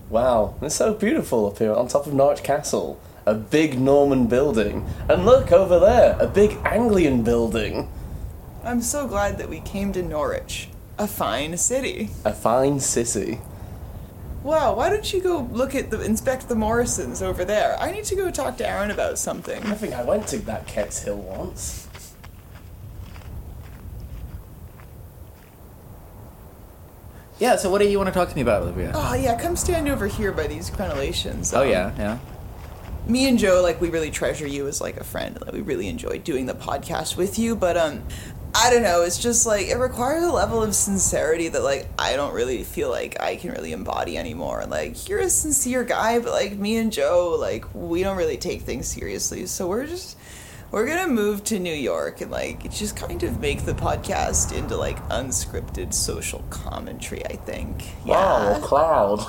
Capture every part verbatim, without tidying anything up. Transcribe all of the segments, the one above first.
Wow, it's so beautiful up here on top of Norwich Castle. A big Norman building. And look, over there, a big Anglian building. I'm so glad that we came to Norwich. A fine city. A fine city. Wow, why don't you go look at the, inspect the Morrisons over there? I need to go talk to Aaron about something. I think I went to that Ketts Hill once. Yeah, so what do you want to talk to me about, Olivia? Oh yeah, come stand over here by these crenellations. Oh, Um, yeah, yeah. Me and Joe, like, we really treasure you as, like, a friend. Like, we really enjoy doing the podcast with you, but, um, I don't know, it's just, like, it requires a level of sincerity that, like, I don't really feel like I can really embody anymore. Like, you're a sincere guy, but, like, me and Joe, like, we don't really take things seriously, so we're just, we're gonna move to New York and, like, just kind of make the podcast into, like, unscripted social commentary, I think. Wow, a cloud.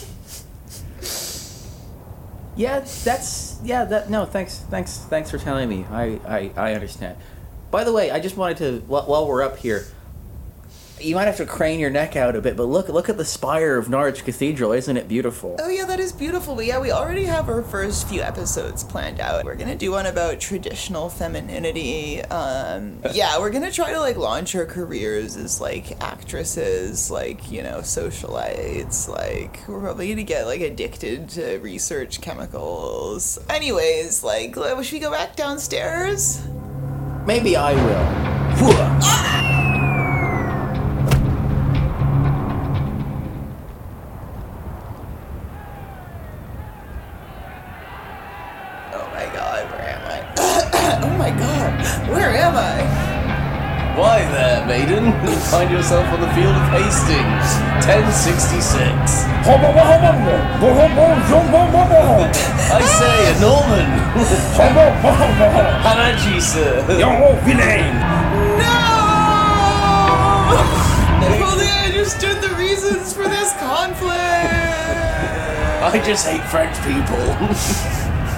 Yeah, that's, yeah, that, no, thanks, thanks, thanks for telling me. I, I, I understand. By the way, I just wanted to, while, while we're up here, you might have to crane your neck out a bit, but look, look at the spire of Norwich Cathedral. Isn't it beautiful? Oh yeah, that is beautiful. But yeah, we already have our first few episodes planned out. We're gonna do one about traditional femininity. Um, yeah, we're gonna try to like launch our careers as like actresses, like, you know, socialites. Like, we're probably gonna get like addicted to research chemicals. Anyways, like, should we go back downstairs? Maybe I will. Ah! Oh my god, where am I? Why there, maiden? You find yourself on the field of Hastings, ten sixty-six. I say, a Norman. Hanaji, sir. No! If only I understood the reasons for this conflict. I just hate French people.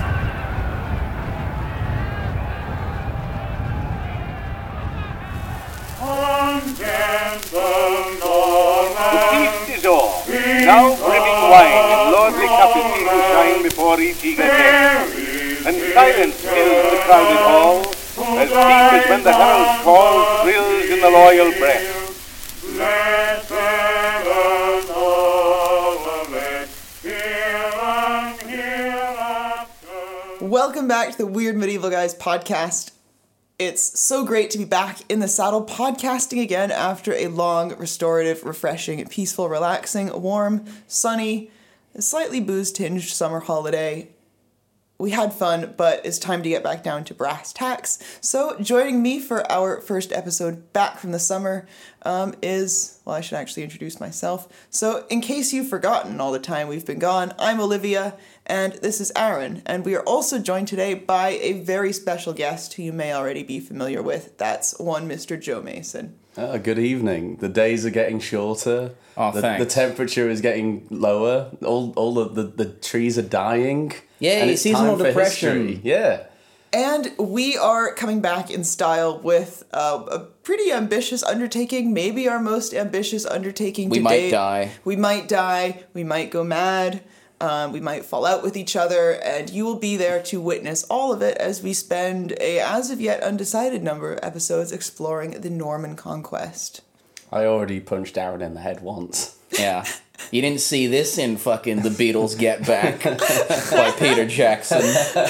Now brimming wine in lordly cups seem to shine before each eager guest, and silence fills the crowded hall, as deep as when the herald's call thrills in the loyal breast. Let heaven all of it hear and hear after. Welcome back to the Weird Medieval Guys podcast. It's so great to be back in the saddle podcasting again after a long, restorative, refreshing, peaceful, relaxing, warm, sunny, slightly booze-tinged summer holiday. We had fun, but it's time to get back down to brass tacks. So joining me for our first episode back from the summer um, is, well, I should actually introduce myself. So in case you've forgotten all the time we've been gone, I'm Olivia, and this is Aaron. And we are also joined today by a very special guest who you may already be familiar with. That's one Mister Joe Mason. Oh, good evening. The days are getting shorter. Oh, the, thanks. the temperature is getting lower. All all the, the, the trees are dying. Yay, and it's seasonal time for depression. history. Yeah. And we are coming back in style with uh, a pretty ambitious undertaking, maybe our most ambitious undertaking We to might date. die. We might die. We might go mad. Um, we might fall out with each other, and you will be there to witness all of it as we spend a as of yet undecided number of episodes exploring the Norman conquest. I already punched Aaron in the head once. Yeah. You didn't see this in fucking The Beatles Get Back by Peter Jackson.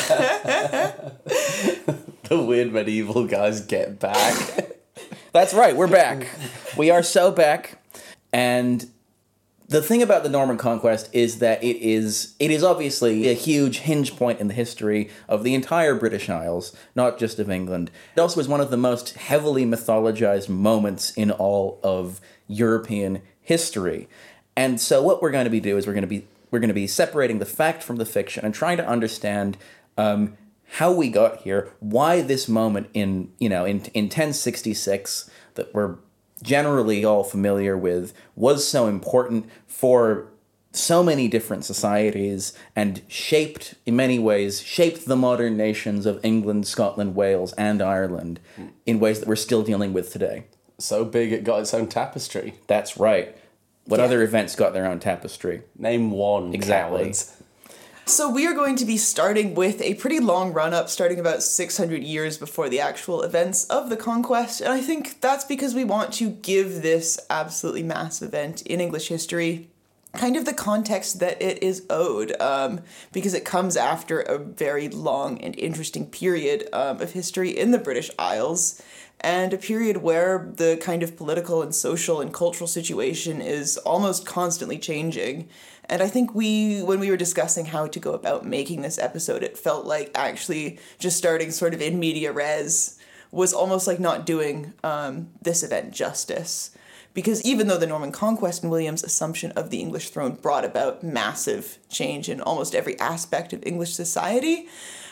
The Weird Medieval Guys get back. That's right, we're back. We are so back. And the thing about the Norman conquest is that it is it is obviously a huge hinge point in the history of the entire British Isles, not just of England. It also is one of the most heavily mythologized moments in all of European history. And so what we're going to be doing is we're going to be we're going to be separating the fact from the fiction and trying to understand um, how we got here, why this moment in you know in in ten sixty-six that we're generally all familiar with was so important for so many different societies and shaped, in many ways, shaped the modern nations of England, Scotland, Wales, and Ireland in ways that we're still dealing with today. So big it got its own tapestry. That's right. What Yeah. other events got their own tapestry? Name one. Exactly. Cowards. So we are going to be starting with a pretty long run-up, starting about six hundred years before the actual events of the conquest, and I think that's because we want to give this absolutely massive event in English history kind of the context that it is owed, um, because it comes after a very long and interesting period um, of history in the British Isles, and a period where the kind of political and social and cultural situation is almost constantly changing. And I think we, when we were discussing how to go about making this episode, it felt like actually just starting sort of in media res was almost like not doing um, this event justice. Because even though the Norman Conquest and William's assumption of the English throne brought about massive change in almost every aspect of English society,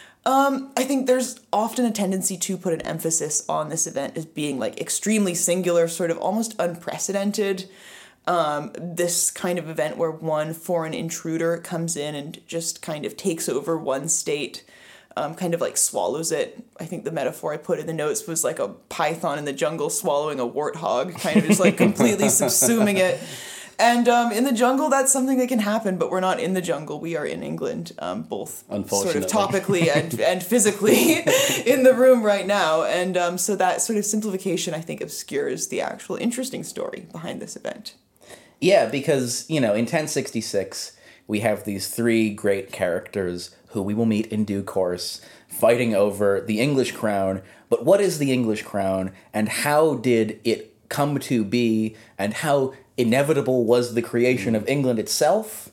um, I think there's often a tendency to put an emphasis on this event as being like extremely singular, sort of almost unprecedented. Um, this kind of event where one foreign intruder comes in and just kind of takes over one state, um, kind of like swallows it. I think the metaphor I put in the notes was like a python in the jungle swallowing a warthog, kind of just like completely subsuming it. And um, in the jungle, that's something that can happen, but we're not in the jungle. We are in England, um, both sort of topically and, and physically in the room right now. And um, so that sort of simplification, I think, obscures the actual interesting story behind this event. Yeah, because, you know, in ten sixty-six, we have these three great characters who we will meet in due course, fighting over the English crown. But what is the English crown, and how did it come to be, and how inevitable was the creation of England itself?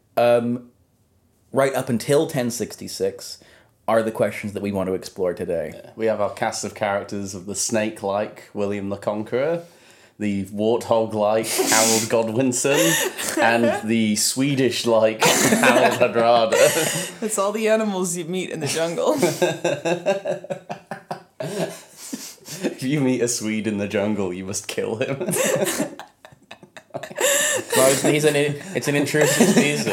Um, right up until ten sixty-six are the questions that we want to explore today. We have our cast of characters of the snake-like William the Conqueror, the warthog-like Harold Godwinson, and the Swedish-like Harold Hardrada. That's all the animals you meet in the jungle. If you meet a Swede in the jungle, you must kill him. Well, it's, he's an, it's an intrusive species.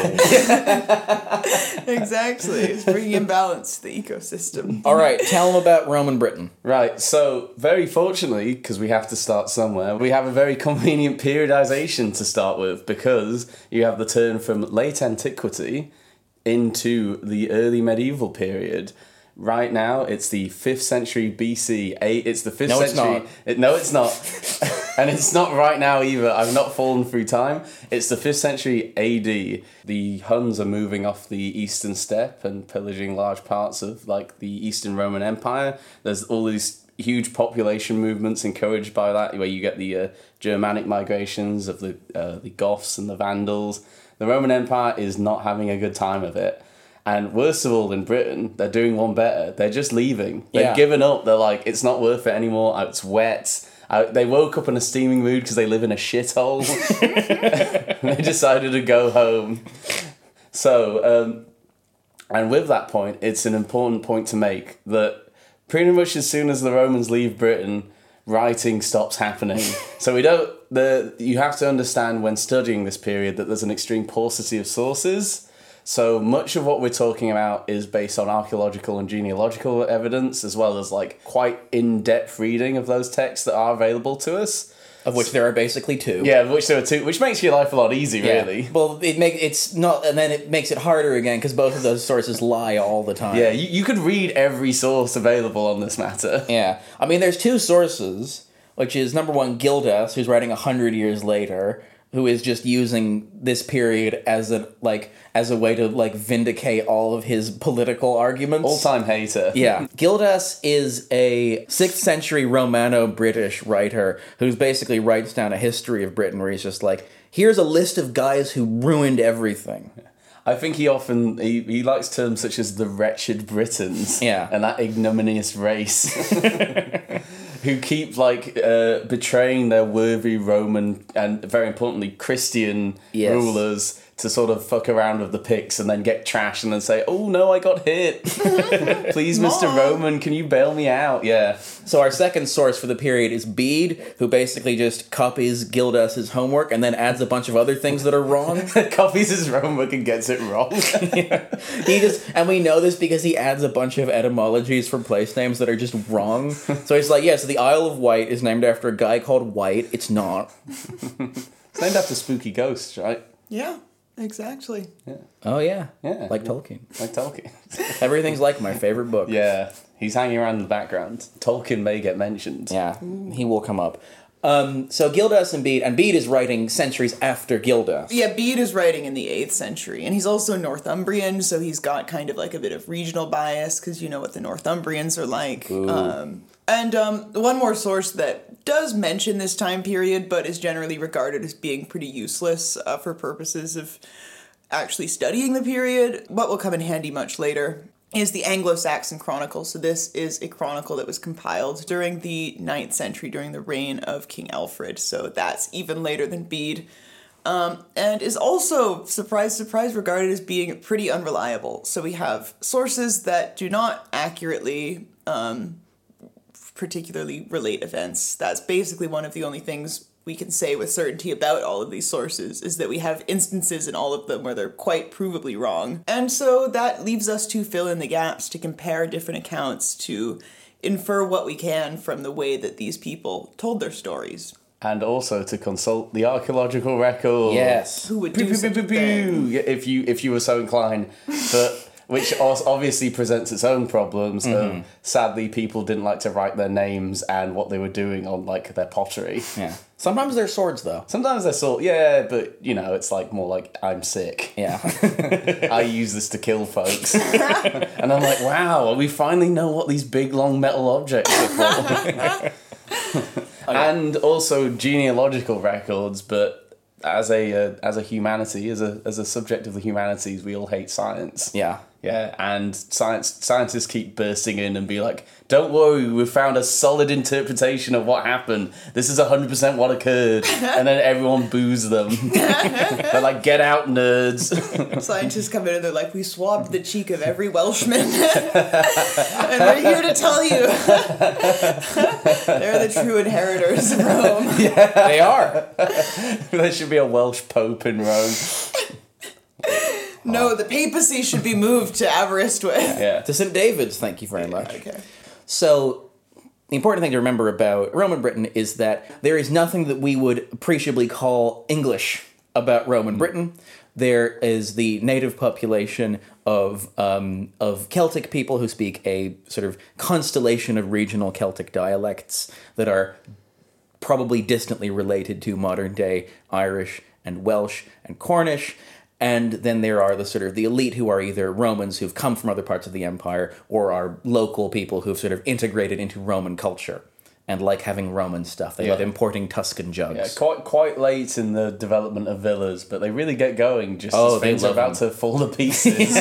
Exactly. It's bringing imbalance to the ecosystem. All right, tell them about Roman Britain. Right, so very fortunately, because we have to start somewhere, we have a very convenient periodization to start with, because you have the turn from late antiquity into the early medieval period. Right now, it's the fifth century B C. Eight, it's the fifth No, it's century. not. It, no, it's not. And it's not right now either. I've not fallen through time. It's the fifth century A D. The Huns are moving off the eastern steppe and pillaging large parts of like the Eastern Roman Empire. There's all these huge population movements encouraged by that, where you get the uh, Germanic migrations of the uh, the Goths and the Vandals. The Roman Empire is not having a good time of it. And worst of all, in Britain, they're doing one better. They're just leaving. They've Yeah. given up. They're like, it's not worth it anymore. It's wet. Uh, they woke up in a steaming mood because they live in a shithole. And they decided to go home. So, um, and with that point, it's an important point to make that pretty much as soon as the Romans leave Britain, writing stops happening. So we don't. The you have to understand when studying this period that there's an extreme paucity of sources. So much of what we're talking about is based on archaeological and genealogical evidence, as well as like quite in-depth reading of those texts that are available to us. Of which there are basically two. Yeah, of which there are two, which makes your life a lot easier, Yeah. really. Well, it make it's not, and then it makes it harder again because both of those sources lie all the time. Yeah, you, you could read every source available on this matter. Yeah. I mean, there's two sources, which is number one, Gildas, who's writing a hundred years later, who is just using this period as a like as a way to like vindicate all of his political arguments. All-time hater. Yeah. Gildas is a sixth century Romano-British writer who basically writes down a history of Britain where he's just like, here's a list of guys who ruined everything. I think he often, he, he likes terms such as the wretched Britons. Yeah. And that ignominious race. Who keep, like, uh, betraying their worthy Roman and, very importantly, Christian Yes. rulers to sort of fuck around with the Picts and then get trashed and then say, oh no, I got hit. Please, Mister Mom. Roman, can you bail me out? Yeah. So our second source for the period is Bede, who basically just copies Gildas's homework and then adds a bunch of other things that are wrong. Copies his homework and gets it wrong. He just, and we know this because he adds a bunch of etymologies for place names that are just wrong. So he's like, yeah, so the Isle of Wight is named after a guy called White. It's not. It's named after spooky ghosts, right? Yeah, exactly. Oh yeah, Yeah. like Tolkien. Like Tolkien. Everything's like my favorite book. Yeah, he's hanging around in the background. Tolkien may get mentioned. Yeah, he will come up. Um, so Gildas and Bede, and Bede is writing centuries after Gildas. Yeah, Bede is writing in the eighth century, and he's also Northumbrian, so he's got kind of like a bit of regional bias, because you know what the Northumbrians are like. Um, and um, one more source that does mention this time period, but is generally regarded as being pretty useless uh, for purposes of actually studying the period, what will come in handy much later, is the Anglo-Saxon Chronicle. So this is a chronicle that was compiled during the ninth century, during the reign of King Alfred. So that's even later than Bede. Um, and is also, surprise, surprise, regarded as being pretty unreliable. So we have sources that do not accurately um, particularly relate events. That's basically one of the only things we can say with certainty about all of these sources, is that we have instances in all of them where they're quite provably wrong. And so that leaves us to fill in the gaps, to compare different accounts, to infer what we can from the way that these people told their stories. And also to consult the archaeological record. Yes. Who would Pew, do pew, such pew, a pew, thing? pew. If you if you were so inclined, but which als- obviously presents its own problems. Mm-hmm. Um, sadly, people didn't like to write their names and what they were doing on like their pottery. Yeah. Sometimes they're swords, though. Sometimes they're sort, yeah, but you know, it's like more like I'm sick. Yeah. I use this to kill folks, and I'm like, wow, we finally know what these big long metal objects are for. And also genealogical records, but as a uh, as a humanity, as a as a subject of the humanities, we all hate science. Yeah. Yeah, and science scientists keep bursting in and be like, don't worry, we've found a solid interpretation of what happened. This is one hundred percent what occurred. And then everyone boos them. They're like, get out, nerds. Scientists come in and they're like, we swabbed the cheek of every Welshman. And we're here to tell you. They're the true inheritors of Rome. They are. There should be a Welsh Pope in Rome. No, the papacy should be moved to Aberystwyth. Yeah. To Saint David's, thank you very much. Okay. So, the important thing to remember about Roman Britain is that there is nothing that we would appreciably call English about Roman Britain. There is the native population of um, of Celtic people who speak a sort of constellation of regional Celtic dialects that are probably distantly related to modern-day Irish and Welsh and Cornish. And then there are the sort of the elite who are either Romans who've come from other parts of the empire or are local people who've sort of integrated into Roman culture and like having Roman stuff. They Yeah. love importing Tuscan jugs. Yeah, quite quite late in the development of villas, but they really get going just Oh, as they things are love about them. to fall to pieces.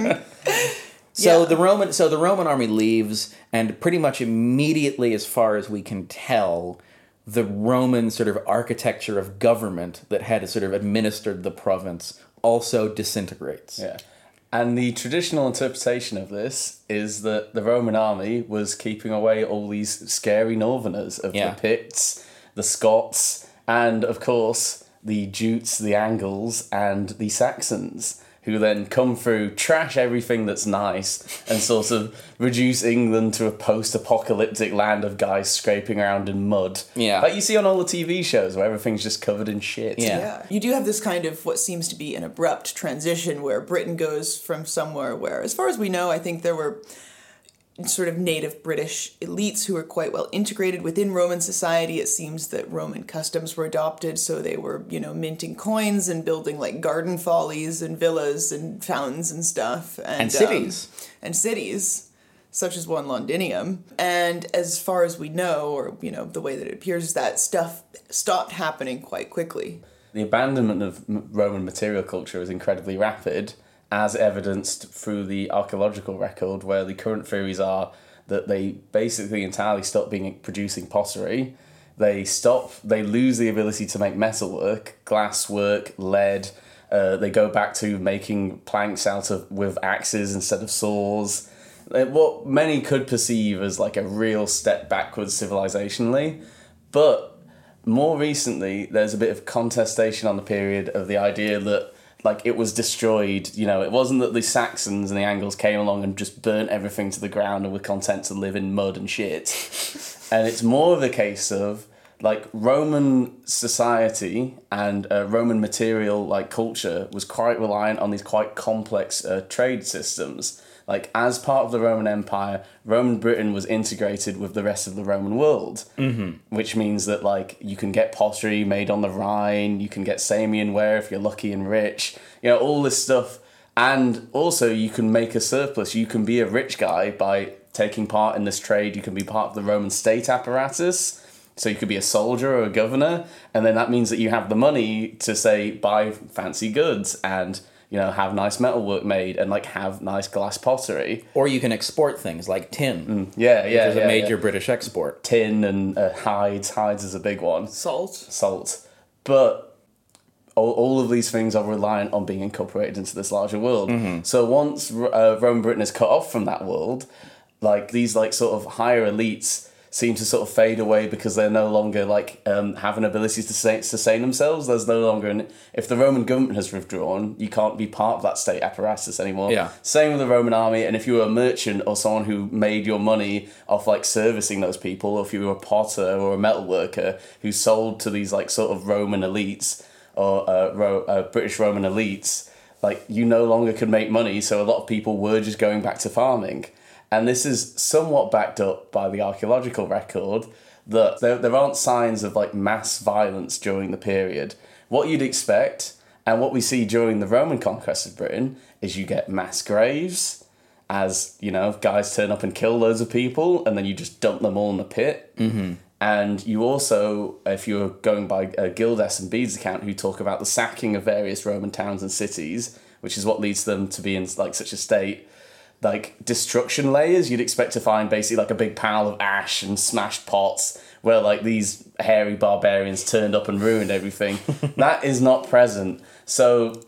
So Yeah. the Roman so the Roman army leaves, and pretty much immediately, as far as we can tell, the Roman sort of architecture of government that had sort of administered the province also disintegrates. Yeah. And the traditional interpretation of this is that the Roman army was keeping away all these scary northerners of Yeah. the Picts, the Scots, and of course the Jutes, the Angles, and the Saxons, who then come through, trash everything that's nice, and sort of reduce England to a post-apocalyptic land of guys scraping around in mud. Yeah. Like you see on all the T V shows where everything's just covered in shit. Yeah. Yeah. You do have this kind of what seems to be an abrupt transition where Britain goes from somewhere where, as far as we know, I think there were sort of native British elites who were quite well integrated within Roman society. It seems that Roman customs were adopted, so they were, you know, minting coins and building like garden follies and villas and fountains and stuff. And, And cities. Um, and cities, such as one Londinium. And as far as we know, or, you know, the way that it appears, is that stuff stopped happening quite quickly. The abandonment of m- Roman material culture is incredibly rapid, as evidenced through the archaeological record, where the current theories are that they basically entirely stop being producing pottery. They stop, they lose the ability to make metalwork, glasswork, lead. Uh, they go back to making planks out of with axes instead of saws. Uh, What many could perceive as like a real step backwards civilizationally, but more recently, there's a bit of contestation on the period of the idea that like it was destroyed. You know, it wasn't that the Saxons and the Angles came along and just burnt everything to the ground and were content to live in mud and shit. And it's more of a case of like Roman society and uh, Roman material like culture was quite reliant on these quite complex uh, trade systems. Like, as part of the Roman Empire, Roman Britain was integrated with the rest of the Roman world, mm-hmm. which means that, like, you can get pottery made on the Rhine, you can get Samian ware if you're lucky and rich, you know, all this stuff. And also, you can make a surplus. You can be a rich guy by taking part in this trade. You can be part of the Roman state apparatus. So you could be a soldier or a governor, and then that means that you have the money to, say, buy fancy goods and, you know, have nice metalwork made and, like, have nice glass pottery. Or you can export things like tin. Mm, yeah, yeah, which is yeah, a major yeah. British export. Tin and uh, hides. Hides is a big one. Salt. Salt. But all, all of these things are reliant on being incorporated into this larger world. Mm-hmm. So once uh, Roman Britain is cut off from that world, like, these, like, sort of higher elites seem to sort of fade away because they're no longer, like, um, have an ability to sustain, sustain themselves. There's no longer an... If the Roman government has withdrawn, you can't be part of that state apparatus anymore. Yeah. Same with the Roman army, and if you were a merchant or someone who made your money off, like, servicing those people, or if you were a potter or a metal worker who sold to these, like, sort of Roman elites, or uh, Ro- uh, British Roman elites, like, you no longer could make money, so a lot of people were just going back to farming. And this is somewhat backed up by the archaeological record that there, there aren't signs of, like, mass violence during the period. What you'd expect, and what we see during the Roman conquest of Britain, is you get mass graves, as, you know, guys turn up and kill loads of people, and then you just dump them all in the pit. Mm-hmm. And you also, if you're going by uh, Gildas and Bede's account, who talk about the sacking of various Roman towns and cities, which is what leads them to be in, like, such a state, like, destruction layers, you'd expect to find basically, like, a big pile of ash and smashed pots where, like, these hairy barbarians turned up and ruined everything. That is not present. So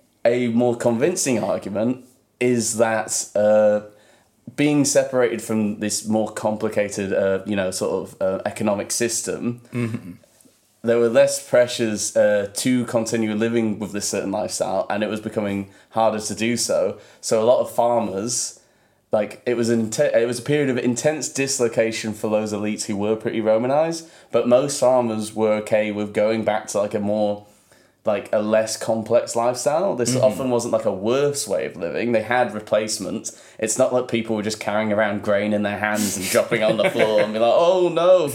a more convincing argument is that uh, being separated from this more complicated, uh, you know, sort of uh, economic system, mm-hmm. there were less pressures uh, to continue living with this certain lifestyle, and it was becoming harder to do so. So a lot of farmers, like, it was an inte- it was a period of intense dislocation for those elites who were pretty Romanized, but most farmers were okay with going back to, like, a more, like, a less complex lifestyle. This mm-hmm. often wasn't, like, a worse way of living. They had replacements. It's not like people were just carrying around grain in their hands and dropping on the floor and be like, oh no.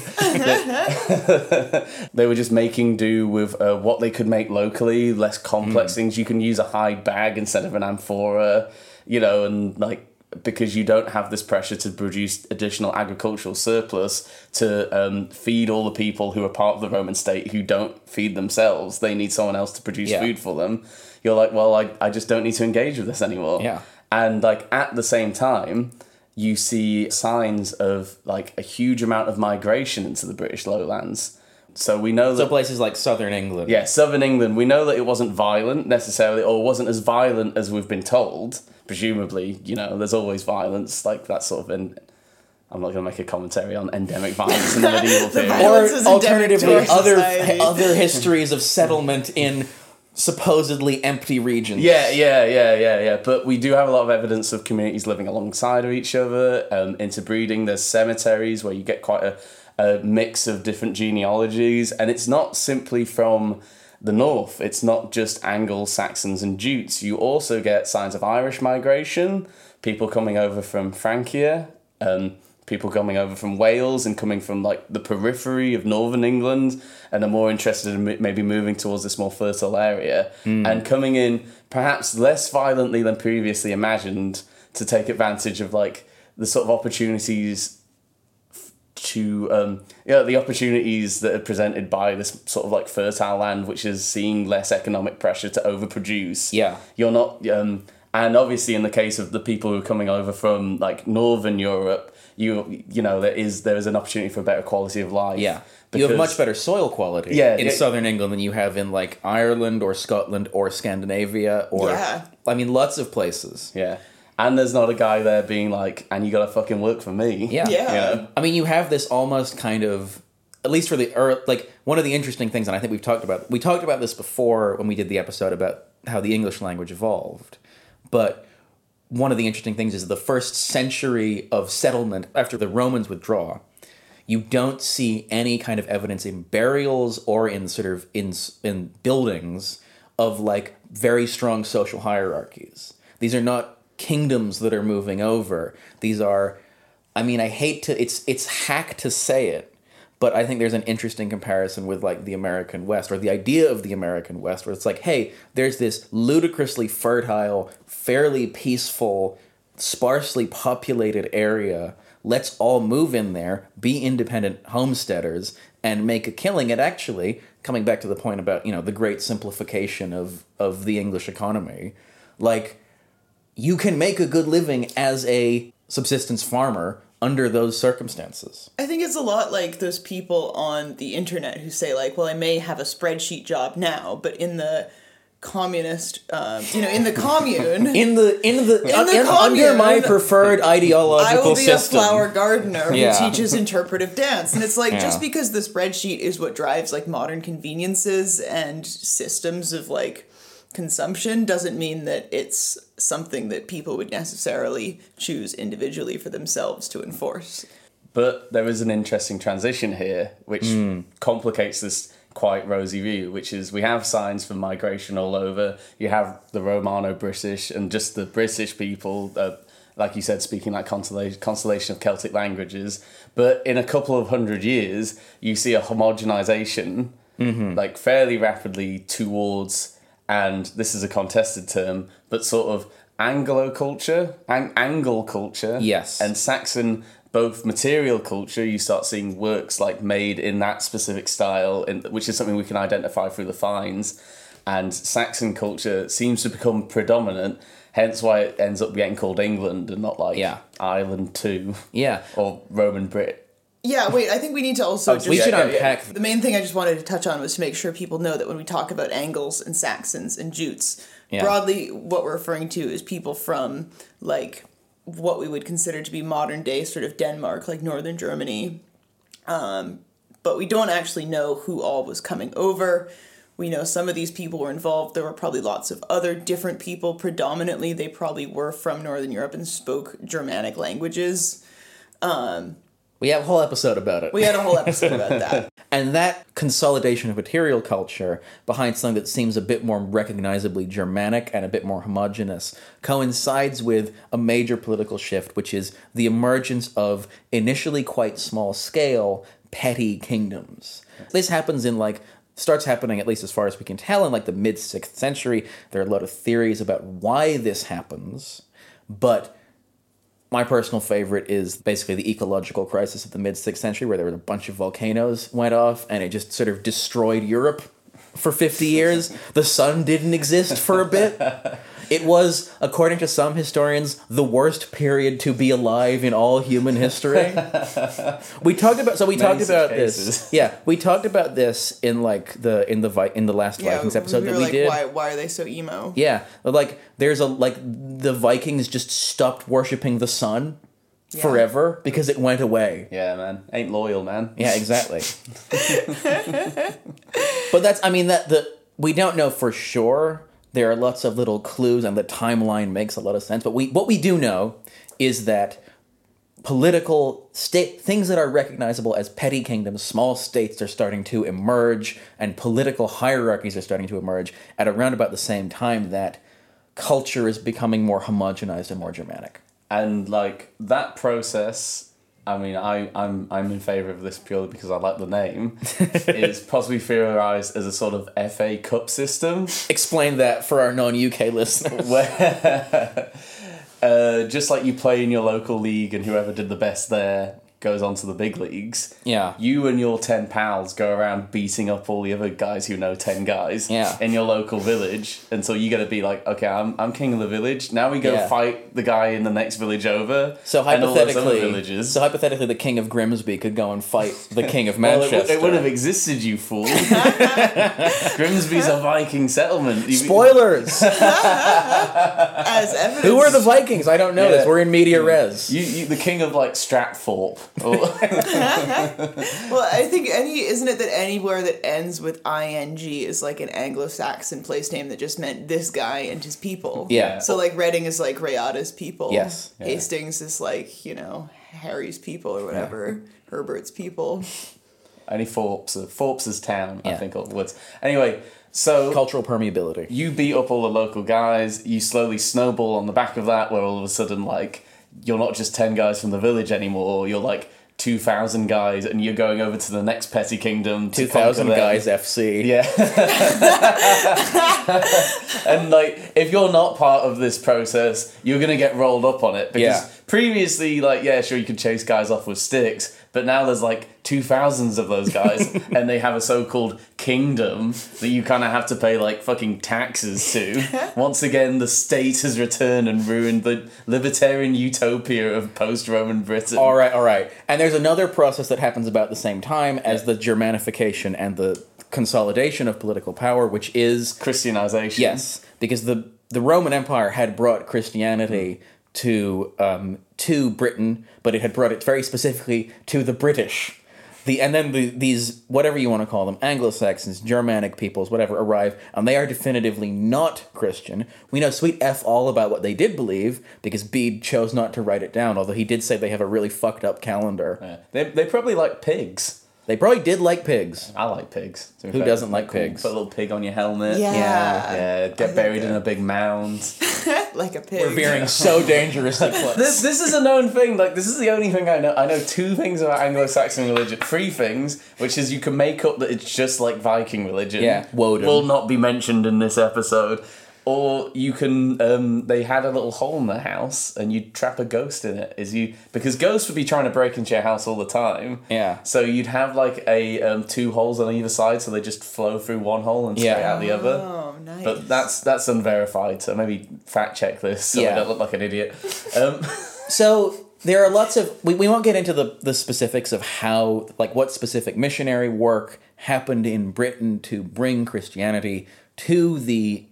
they, they were just making do with uh, what they could make locally, less complex mm. things. You can use a hide bag instead of an amphora, you know, and, like, because you don't have this pressure to produce additional agricultural surplus to um, feed all the people who are part of the Roman state who don't feed themselves. They need someone else to produce yeah. food for them. You're like, well, I, I just don't need to engage with this anymore. Yeah. And, like, at the same time, you see signs of, like, a huge amount of migration into the British lowlands. So we know that... So places like southern England. Yeah, southern England. We know that it wasn't violent, necessarily, or wasn't as violent as we've been told. Presumably, you know, there's always violence, like that sort of... En- I'm not going to make a commentary on endemic violence in the medieval period. Or alternatively, other other histories of settlement in supposedly empty regions. Yeah, yeah, yeah, yeah, yeah. But we do have a lot of evidence of communities living alongside of each other, um, interbreeding. There's cemeteries where you get quite a, a mix of different genealogies, and it's not simply from the north. It's not just Angles, Saxons, and Jutes. You also get signs of Irish migration, people coming over from Francia, um, people coming over from Wales and coming from, like, the periphery of northern England, and are more interested in maybe moving towards this more fertile area mm. and coming in perhaps less violently than previously imagined to take advantage of, like, the sort of opportunities to um you know, the opportunities that are presented by this sort of, like, fertile land, which is seeing less economic pressure to overproduce. Yeah. You're not um and obviously in the case of the people who are coming over from, like, northern Europe, you you know there is there is an opportunity for a better quality of life. Yeah. You have much better soil quality yeah, in yeah. southern England than you have in, like, Ireland or Scotland or Scandinavia or yeah. I mean lots of places. Yeah. And there's not a guy there being like, and you gotta fucking work for me. Yeah. Yeah. You know? I mean, you have this almost kind of, at least for the, or like, one of the interesting things, and I think we've talked about, we talked about this before when we did the episode about how the English language evolved, but one of the interesting things is the first century of settlement after the Romans withdraw, you don't see any kind of evidence in burials or in sort of in in buildings of like very strong social hierarchies. These are not kingdoms that are moving over. These are, I mean, I hate to, it's it's hack to say it, but I think there's an interesting comparison with like the American West, or the idea of the American West, where it's like, hey, there's this ludicrously fertile, fairly peaceful, sparsely populated area. Let's all move in there, be independent homesteaders, and make a killing. And actually, coming back to the point about, you know, the great simplification of, of the English economy, like, you can make a good living as a subsistence farmer under those circumstances. I think it's a lot like those people on the internet who say, like, well, I may have a spreadsheet job now, but in the communist, um, you know, in the commune... in the, in the, in the in, commune, under my preferred ideological I will be system. a flower gardener Yeah. who teaches interpretive dance. And it's like, Yeah. just because the spreadsheet is what drives, like, modern conveniences and systems of, like, consumption doesn't mean that it's something that people would necessarily choose individually for themselves to enforce. But there is an interesting transition here, which mm. complicates this quite rosy view, which is we have signs for migration all over. You have the Romano-British and just the British people, uh, like you said, speaking like constellation, constellation of Celtic languages. But in a couple of hundred years, you see a homogenization, mm-hmm. like fairly rapidly towards... and this is a contested term, but sort of Anglo culture, ang- Angle culture, yes, and Saxon, both material culture. You start seeing works like made in that specific style, in, which is something we can identify through the finds. And Saxon culture seems to become predominant, hence why it ends up getting called England and not like yeah. Ireland too, yeah, or Roman Brit. Yeah, wait, I think we need to also... Oh, just, we should yeah, unpack... The main thing I just wanted to touch on was to make sure people know that when we talk about Angles and Saxons and Jutes, yeah. broadly what we're referring to is people from, like, what we would consider to be modern-day sort of Denmark, like northern Germany. Um, but we don't actually know who all was coming over. We know some of these people were involved. There were probably lots of other different people. Predominantly, they probably were from Northern Europe and spoke Germanic languages. Um... We have a whole episode about it. We had a whole episode about that. And that consolidation of material culture behind something that seems a bit more recognizably Germanic and a bit more homogenous coincides with a major political shift, which is the emergence of initially quite small scale petty kingdoms. This happens in like starts happening, at least as far as we can tell, in like the mid sixth century. There are a lot of theories about why this happens, but my personal favorite is basically the ecological crisis of the mid sixth century, where there were a bunch of volcanoes went off and it just sort of destroyed Europe for fifty years. The sun didn't exist for a bit. It was, according to some historians, the worst period to be alive in all human history. We talked about so we Many talked about cases. this. Yeah, we talked about this in like the in the Vi- in the last yeah, Vikings episode we were that we like, did. Why why are they so emo? Yeah, like there's a like the Vikings just stopped worshiping the sun yeah. forever because it went away. Yeah, man, ain't loyal, man. Yeah, exactly. But that's I mean that the we don't know for sure. There are lots of little clues, and the timeline makes a lot of sense. But we, what we do know is that political state things that are recognizable as petty kingdoms, small states, are starting to emerge, and political hierarchies are starting to emerge at around about the same time that culture is becoming more homogenized and more Germanic. And like that process, I mean, I, I'm I'm in favour of this purely because I like the name, is possibly theorised as a sort of F A Cup system. Explain that for our non-U K listeners. Where, uh, just like you play in your local league and whoever did the best there goes on to the big leagues. Yeah. You and your ten pals go around beating up all the other guys who know ten guys yeah. in your local village until you gotta be like, okay, I'm I'm king of the village. Now we go yeah. fight the guy in the next village over. So hypothetically, and all those other villages. So hypothetically, the king of Grimsby could go and fight the king of Manchester. Well, it, it would have existed, you fool. Grimsby's a Viking settlement. Spoilers. As evidence. Who are the Vikings? I don't know yeah. this. We're in media res. You, you, the king of like Stratthorpe. Well, I think any isn't it that anywhere that ends with ing is like an Anglo-Saxon place name that just meant this guy and his people. Yeah. So like Reading is like Rayada's people. Yes. Yeah. Hastings is like, you know, Harry's people or whatever, Herbert's people. Only Thorpe's, uh, Thorpe's town, I Yeah. think, or the woods. Anyway, so Cultural permeability. you beat up all the local guys, you slowly snowball on the back of that, where all of a sudden, like, you're not just ten guys from the village anymore, you're like two thousand guys, and you're going over to the next petty kingdom to two thousand conquer them. guys F C. Yeah. And, like, if you're not part of this process, you're going to get rolled up on it. Because Yeah. previously, like, yeah, sure, you could chase guys off with sticks, but now there's, like, two thousands of those guys, and they have a so-called kingdom that you kind of have to pay, like, fucking taxes to. Once again, the state has returned and ruined the libertarian utopia of post-Roman Britain. All right, all right. And there's another process that happens about the same time as the Germanification and the consolidation of political power, which is Christianization. yes, because the the Roman Empire had brought Christianity to um, to Britain, but it had brought it very specifically to the British. The and then the, these whatever you want to call them, Anglo-Saxons, Germanic peoples, whatever, arrive, and they are definitively not Christian. We know sweet F all about what they did believe because Bede chose not to write it down, although he did say they have a really fucked up calendar. Yeah. They, they probably like pigs. They probably did like pigs. I like pigs. to be Who fair. doesn't like Cool. pigs? Put a little pig on your helmet. Yeah. Yeah, I get think buried that- in a big mound. Like a pig. We're veering so dangerously close. This this is a known thing. Like, this is the only thing I know. I know two things about Anglo-Saxon religion. Three things, which is you can make up that it's just like Viking religion. Yeah, Woden. Will not be mentioned in this episode. Or you can, um, they had a little hole in their house and you'd trap a ghost in it. Is you Because ghosts would be trying to break into your house all the time. Yeah. So you'd have like a um, two holes on either side so they just flow through one hole and straight Yeah. out the other. Oh, nice. But that's that's unverified, so maybe fact check this so Yeah. I don't look like an idiot. Um, So there are lots of we, we won't get into the, the specifics of how like what specific missionary work happened in Britain to bring Christianity to the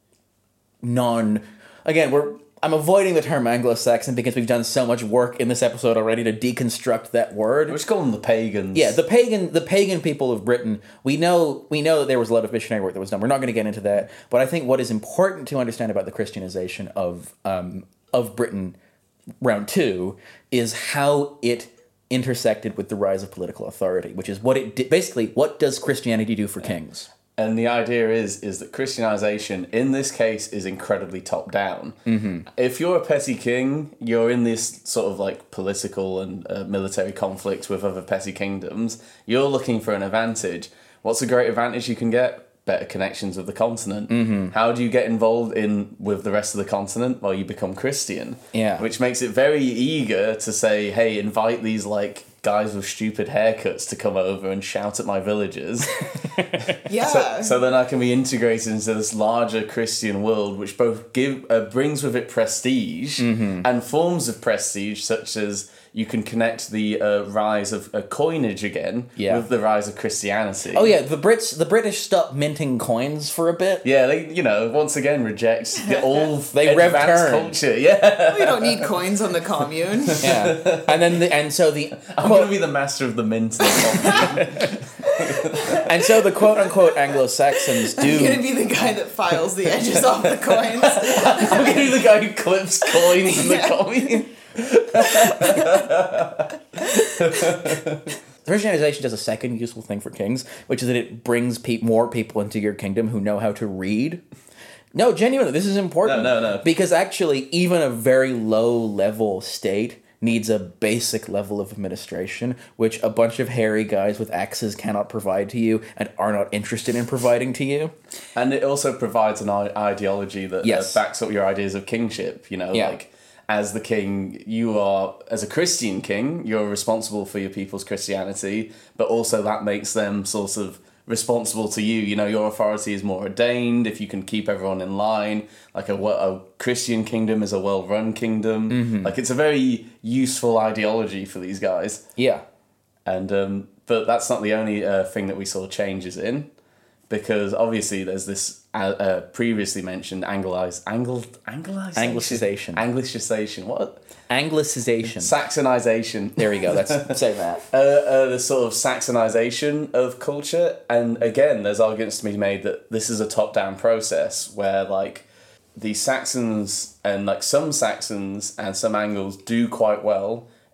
non again we're I'm avoiding the term Anglo-Saxon because we've done so much work in this episode already to deconstruct that word. we just call them the pagans. Yeah, the pagan the pagan people of Britain, we know we know that there was a lot of missionary work that was done. We're not going to get into that, but I think what is important to understand about the Christianization of um, of Britain round two is how it intersected with the rise of political authority, which is what it did. Basically, what does Christianity do for kings? And the idea is is that Christianization, in this case, is incredibly top-down. Mm-hmm. If you're a petty king, you're in this sort of like political and uh, military conflict with other petty kingdoms. You're looking for an advantage. What's a great advantage you can get? Better connections with the continent. Mm-hmm. How do you get involved in with the rest of the continent? Well, you become Christian. Yeah. Which makes it very eager to say, hey, invite these like guys with stupid haircuts to come over and shout at my villagers. yeah. So, so then I can be integrated into this larger Christian world, which both give uh, brings with it prestige and forms of prestige, such as you can connect the uh, rise of uh, coinage again Yeah. with the rise of Christianity. Oh yeah, the Brits the British stopped minting coins for a bit. Yeah, they, you know, once again reject the old They advanced return. culture. Yeah, we don't need coins on the commune. Yeah, and then the, and so the I'm going to be the master of the mint. In the and so the quote unquote Anglo-Saxons I'm gonna do. be the guy that files the edges off the coins. I'm going to be the guy who clips coins in the commune. Christianization does a second useful thing for kings, which is that it brings pe- more people into your kingdom who know how to read. No, genuinely, this is important. No, no, no. Because actually, even a very low-level state needs a basic level of administration, which a bunch of hairy guys with axes cannot provide to you and are not interested in providing to you. And it also provides an i- ideology that Yes. uh, backs up your ideas of kingship. You know, Yeah. like as the king, you are, as a Christian king, you're responsible for your people's Christianity, but also that makes them sort of responsible to you. You know, your authority is more ordained if you can keep everyone in line. Like a, a Christian kingdom is a well-run kingdom. Mm-hmm. Like it's a very useful ideology for these guys. Yeah. And um, but that's not the only uh, thing that we saw changes in, because obviously there's this uh, uh, previously mentioned Anglicized Angl Anglicization Anglicization. Anglicization. What? Anglicization. Saxonization. There we go. Let's say that. Uh, uh, the sort of Saxonization of culture, and again, there's arguments to be made that this is a top-down process where like the Saxons and like some Saxons and some Angles do quite well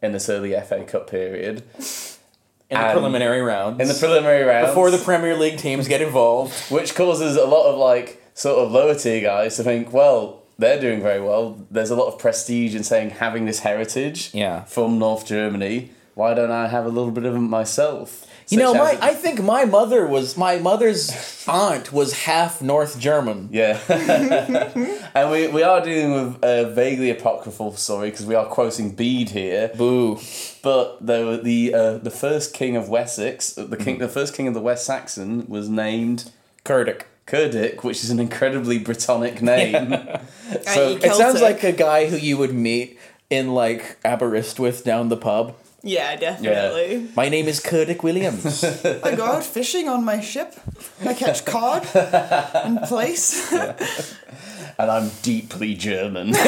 in this early F A Cup period. In the And- preliminary rounds. In the preliminary rounds. Before the Premier League teams get involved. Which causes a lot of, like, sort of lower tier guys to think, well, they're doing very well. There's a lot of prestige in saying having this heritage Yeah. from North Germany. Why don't I have a little bit of it myself? You know, Such my as- I think my mother was my mother's aunt was half North German. Yeah. And we, we are dealing with a vaguely apocryphal story because we are quoting Bede here. Boo. But the the uh, the first king of Wessex, the king, the first king of the West Saxon was named Curdic. Cerdic, which is an incredibly Brittonic name. So, It sounds like a guy who you would meet in like Aberystwyth down the pub. Yeah, definitely. My name is Curdic Williams. I go out fishing on my ship. I catch cod in place. And I'm deeply German. And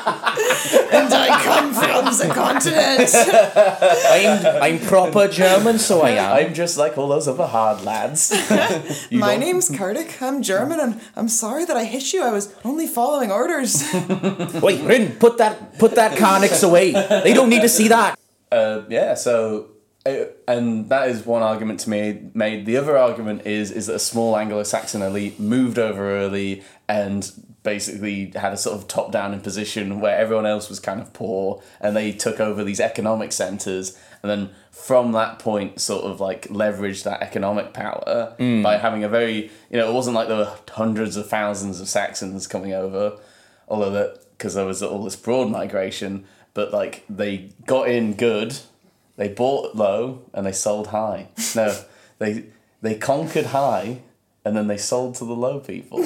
I come from the continent. I'm I'm proper German, so I am. I'm just like all those other hard lads. You My don't- name's Kardik. I'm German, and I'm sorry that I hit you. I was only following orders. Wait, Rin, put that put that Carnix away. They don't need to see that. Uh, yeah, so, uh, and that is one argument to me made. The other argument is is that a small Anglo-Saxon elite moved over early and basically had a sort of top-down imposition where everyone else was kind of poor, and they took over these economic centres, and then from that point sort of like leveraged that economic power by having a very, you know, it wasn't like there were hundreds of thousands of Saxons coming over, although that, because there was all this broad migration, but like they got in good, they bought low, and they sold high. No, they they conquered high, and then they sold to the low people.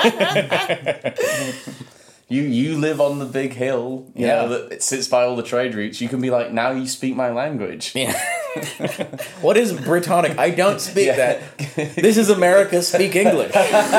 you you live on the big hill, you Yeah. know, that it sits by all the trade routes. You can be like, now you speak my language. Yeah. What is Brittonic? I don't speak Yeah. that. This is America. Speak English.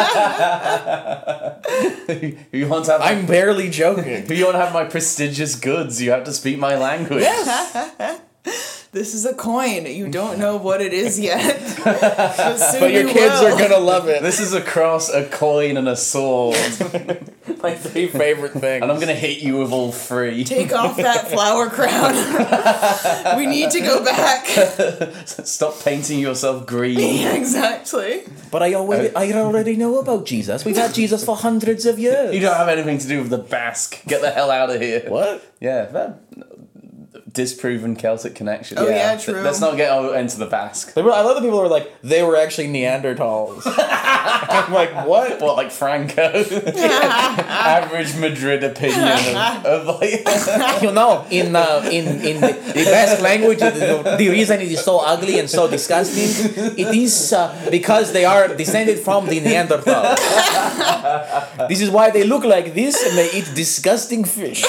You want to have I'm barely joking. if you want to have my prestigious goods, you have to speak my language. This is a coin. You don't know what it is yet. But, soon But your you kids will. are gonna love it. This is a cross, a coin, and a sword. My three favorite things. And I'm gonna hit you with all three. Take off that flower crown. We need to go back. Stop painting yourself green. Yeah, exactly. But I already, I already know about Jesus. We've had Jesus for hundreds of years. You don't have anything to do with the Basque. Get the hell out of here. What? Yeah, that disproven Celtic connection. Oh, yeah, true. Let's not get into the Basque. They were, I love that people were like, they were actually Neanderthals. I'm like, what? What, like Franco? Average Madrid opinion of, of like. You know, in uh, in in the, the Basque language, the, the reason it is so ugly and so disgusting, it is uh, because they are descended from the Neanderthals. This is why they look like this and they eat disgusting fish.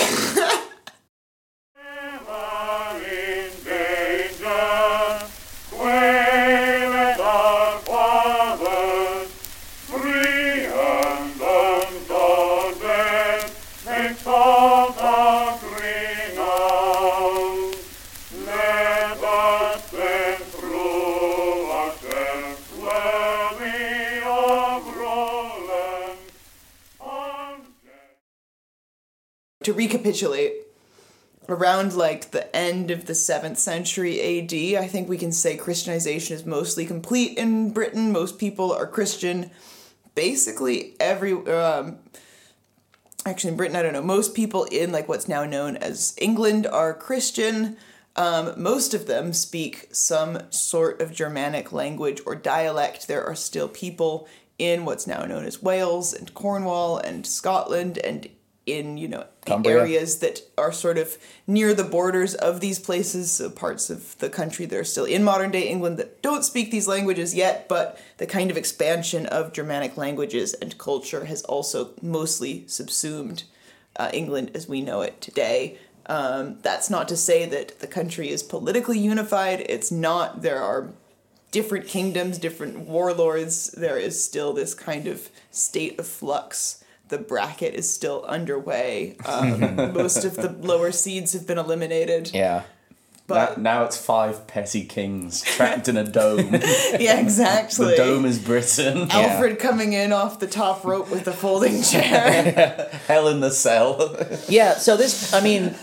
To recapitulate, around like the end of the seventh century A D, I think we can say Christianization is mostly complete in Britain. Most people are Christian. Basically, every um, actually in Britain, I don't know. Most people in like what's now known as England are Christian. Um, most of them speak some sort of Germanic language or dialect. There are still people in what's now known as Wales and Cornwall and Scotland and in, you know, the Cumbria. areas that are sort of near the borders of these places, so parts of the country that are still in modern day England that don't speak these languages yet, but the kind of expansion of Germanic languages and culture has also mostly subsumed uh, England as we know it today. Um, that's not to say that the country is politically unified. It's not. There are different kingdoms, different warlords. There is still this kind of state of flux. The bracket is still underway. Um, most of the lower seeds have been eliminated. Yeah. But Now, now it's five petty kings trapped in a dome. yeah, exactly. The dome is Britain. Alfred coming in off the top rope with a folding chair. Hell in the cell. Yeah, so this, I mean,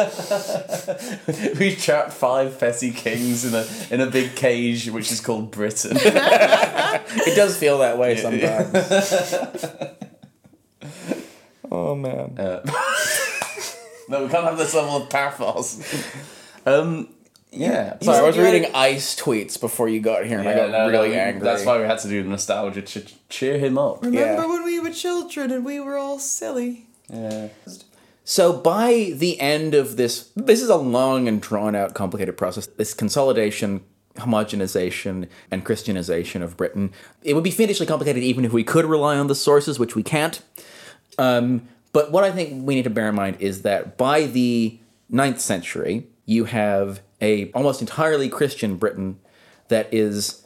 We trapped five petty kings in a in a big cage, which is called Britain. it does feel that way sometimes. Oh, man. Uh, no, we can't have this level of pathos. Um, yeah. Sorry, I was You're- reading Ice tweets before you got here, and Yeah, I got no, no, really we- angry. That's why we had to do the nostalgia to cheer him up. Remember Yeah. when we were children and we were all silly? Yeah. So by the end of this, this is a long and drawn out, complicated process. This consolidation, homogenization, and Christianization of Britain. It would be fiendishly complicated even if we could rely on the sources, which we can't. Um, but what I think we need to bear in mind is that by the ninth century, you have a almost entirely Christian Britain that is,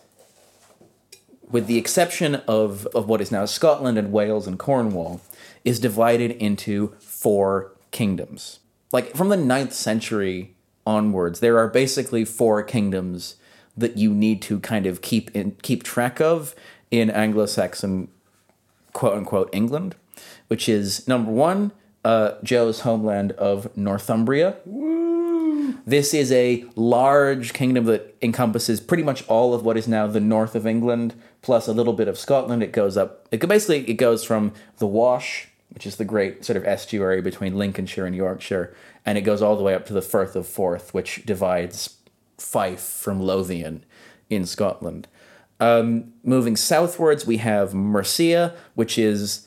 with the exception of, of what is now Scotland and Wales and Cornwall, is divided into four kingdoms. Like, from the ninth century onwards, there are basically four kingdoms that you need to kind of keep in, keep track of in Anglo-Saxon quote-unquote England, which is, number one, uh, Joe's homeland of Northumbria. Woo! This is a large kingdom that encompasses pretty much all of what is now the north of England, plus a little bit of Scotland. It goes up, it basically, it goes from the Wash, which is the great sort of estuary between Lincolnshire and Yorkshire, and it goes all the way up to the Firth of Forth, which divides Fife from Lothian in Scotland. Um, moving southwards, we have Mercia, which is,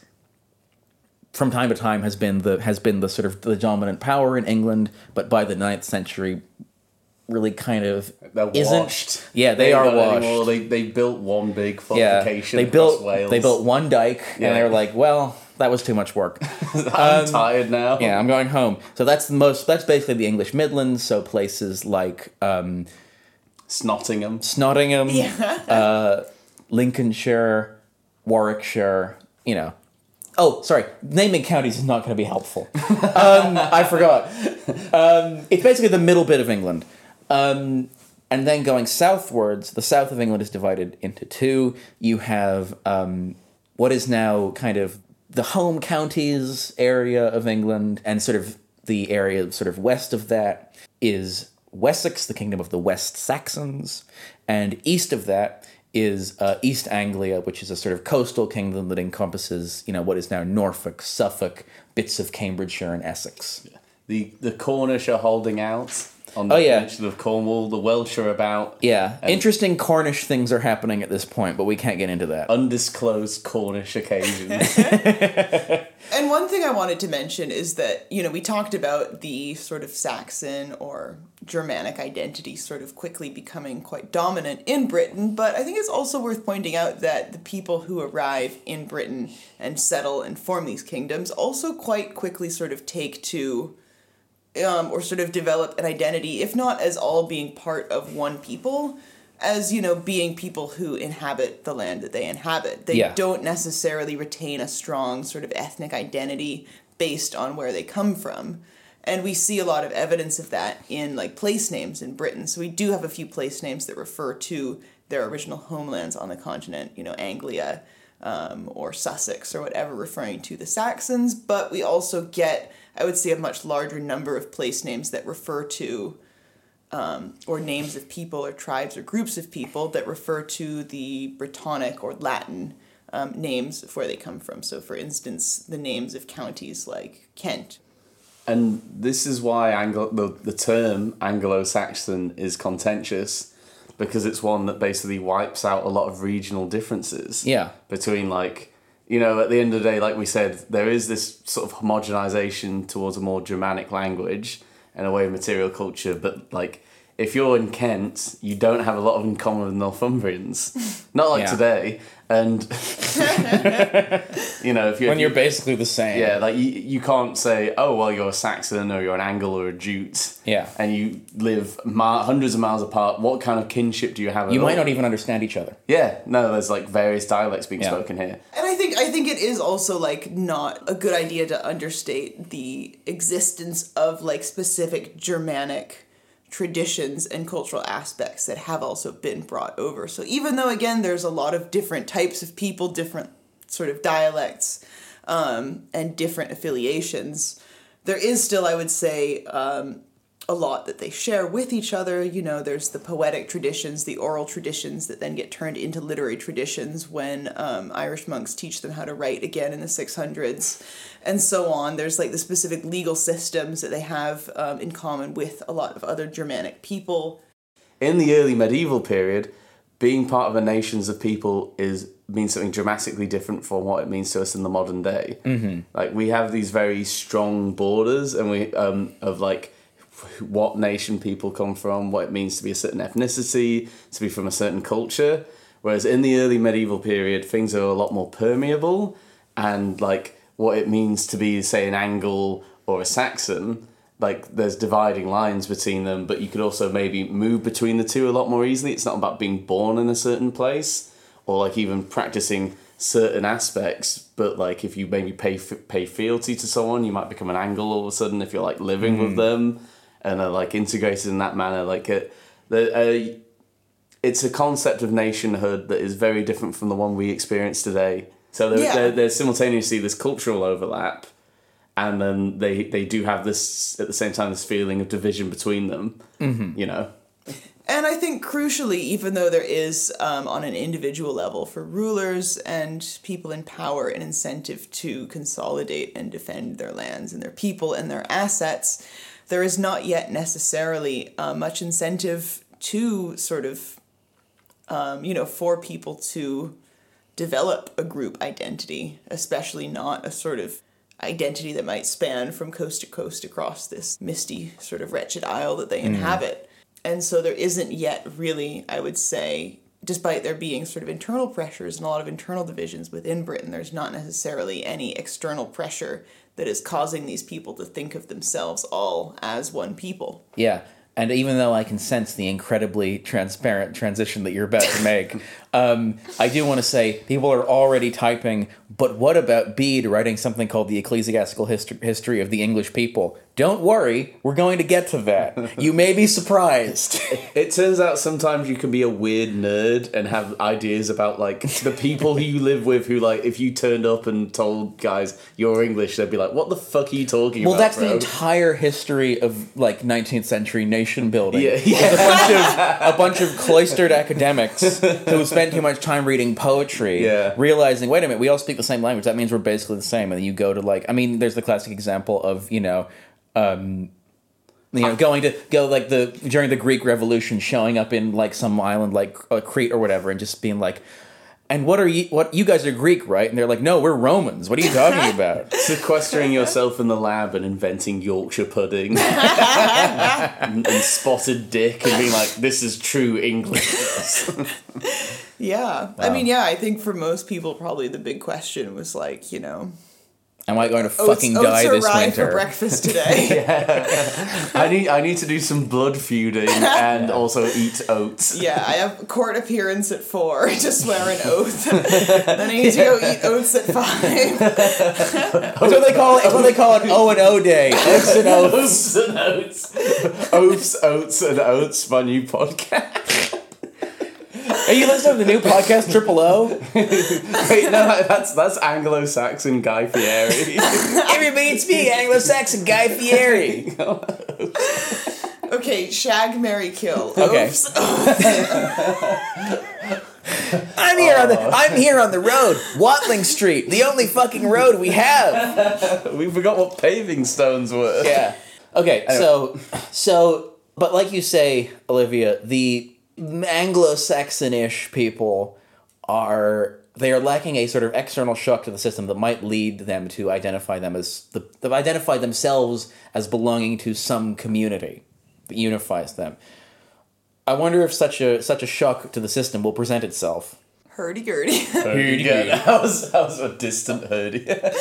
from time to time, has been the has been the sort of the dominant power in England, but by the ninth century, really kind of They're isn't. washed. Yeah, they, ain't are got any washed. more. They they built one big Yeah, fortification they across built Wales. they built one dike, Yeah. and they were like, well, that was too much work. I'm tired now. Yeah, I'm going home. So that's the most. That's basically the English Midlands. So places like um, Snottingham. Snottingham, Yeah. Lincolnshire, Warwickshire. You know. Oh, sorry. Naming counties is not going to be helpful. um, I forgot. Um, it's basically the middle bit of England. Um, and then going southwards, the south of England is divided into two. You have um, what is now kind of the home counties area of England, and sort of the area sort of west of that is Wessex, the kingdom of the West Saxons, and east of that is uh, East Anglia, which is a sort of coastal kingdom that encompasses, you know, what is now Norfolk, Suffolk, bits of Cambridgeshire and Essex. The the Cornish are holding out on the Oh, yeah. peninsula of Cornwall. The Welsh are about. Yeah, And- interesting Cornish things are happening at this point, but we can't get into that. Undisclosed Cornish occasions. And one thing I wanted to mention is that, you know, we talked about the sort of Saxon or Germanic identity sort of quickly becoming quite dominant in Britain, but I think it's also worth pointing out that the people who arrive in Britain and settle and form these kingdoms also quite quickly sort of take to um, or sort of develop an identity, if not as all being part of one people, as, you know, being people who inhabit the land that they inhabit. They Yeah. don't necessarily retain a strong sort of ethnic identity based on where they come from. And we see a lot of evidence of that in, like, place names in Britain. So we do have a few place names that refer to their original homelands on the continent, you know, Anglia um, or Sussex or whatever, referring to the Saxons. But we also get, I would say, a much larger number of place names that refer to Um, or names of people or tribes or groups of people that refer to the Brittonic or Latin um, names of where they come from. So, for instance, the names of counties like Kent. And this is why Anglo- the, the term Anglo-Saxon is contentious, because it's one that basically wipes out a lot of regional differences. Yeah. Between, like, you know, at the end of the day, like we said, there is this sort of homogenization towards a more Germanic language and a way of material culture, but, like, if you're in Kent, you don't have a lot of in common with Northumbrians. Not like Yeah. today. And, you know, if you're... When you're basically the same. Yeah, like, you, you can't say, oh, well, you're a Saxon or you're an Angle or a Jute. Yeah. And you live mi- hundreds of miles apart. What kind of kinship do you have at You might all? not even understand each other. Yeah, no, there's, like, various dialects being Yeah. spoken here. And I think I think it is also, like, not a good idea to understate the existence of, like, specific Germanic traditions and cultural aspects that have also been brought over. So even though, again, there's a lot of different types of people, different sort of dialects, um, and different affiliations, there is still, I would say, um, a lot that they share with each other. You know, there's the poetic traditions, the oral traditions that then get turned into literary traditions when um, Irish monks teach them how to write again in the six hundreds, and so on. There's like the specific legal systems that they have um, in common with a lot of other Germanic people. In the early medieval period, being part of a nations of people is means something dramatically different from what it means to us in the modern day. Mm-hmm. Like, we have these very strong borders, and we um of like what nation people come from, what it means to be a certain ethnicity, to be from a certain culture. Whereas in the early medieval period, things are a lot more permeable, and like what it means to be, say, an Anglo or a Saxon, like there's dividing lines between them, but you could also maybe move between the two a lot more easily. It's not about being born in a certain place or like even practicing certain aspects, but like if you maybe pay pay fealty to someone, you might become an Anglo all of a sudden if you're like living mm. with them and are like integrated in that manner. Like it, the uh, it's a concept of nationhood that is very different from the one we experience today. So there, yeah. there, there's simultaneously this cultural overlap, and then they, they do have this, at the same time, this feeling of division between them, mm-hmm. you know? And I think crucially, even though there is, um, on an individual level, for rulers and people in power, an incentive to consolidate and defend their lands and their people and their assets, there is not yet necessarily uh, much incentive to sort of, um, you know, for people to develop a group identity, especially not a sort of identity that might span from coast to coast across this misty sort of wretched isle that they mm. inhabit. And so there isn't yet really, I would say, despite there being sort of internal pressures and a lot of internal divisions within Britain, there's not necessarily any external pressure that is causing these people to think of themselves all as one people. Yeah. And even though I can sense the incredibly transparent transition that you're about to make, um, I do want to say people are already typing, but what about Bede writing something called the Ecclesiastical Hist- History of the English People? Don't worry, we're going to get to that. You may be surprised. It turns out sometimes you can be a weird nerd and have ideas about, like, the people who you live with who, like, if you turned up and told guys you're English, they'd be like, what the fuck are you talking well, about, that's bro? the entire history of, like, nineteenth century nation building. Yeah, yeah. A bunch of, a bunch of cloistered academics who spend too much time reading poetry, yeah. realizing, wait a minute, we all speak the same language, that means we're basically the same. And then you go to, like, I mean, there's the classic example of, you know, Um, you know, going to go like the during the Greek Revolution, showing up in like some island like uh, Crete or whatever, and just being like, "And what are you? What you guys are Greek, right?" And they're like, "No, we're Romans. What are you talking about?" Sequestering yourself in the lab and inventing Yorkshire pudding and, and spotted dick and being like, "This is true English." Yeah, wow. I mean, yeah, I think for most people, probably the big question was like, you know. Am I going to fucking oats, die oats this are rye winter? For breakfast today. Yeah. I need I need to do some blood feuding and also eat oats. Yeah, I have court appearance at four to swear an oath. Then I need to go eat oats at five. That's what they call it. It's what they call it. O and O day. Oats and oats. Oats and oats. Oats, oats and oats. My new podcast. Are you listening to the new podcast, Triple O? Wait, no, that's that's Anglo-Saxon Guy Fieri. Everybody, it's me, Anglo-Saxon Guy Fieri. Okay, shag, marry, kill. Okay. Oops. I'm here on the I'm here on the road, Watling Street, the only fucking road we have. We forgot what paving stones were. Yeah. Okay, anyway. so so but like you say, Olivia, the Anglo-Saxon-ish people are they are lacking a sort of external shock to the system that might lead them to identify them as the, the identify themselves as belonging to some community that unifies them. I wonder if such a such a shock to the system will present itself. Hurdy-gurdy. Hurdy-gurdy. That was, that was a distant hurdy.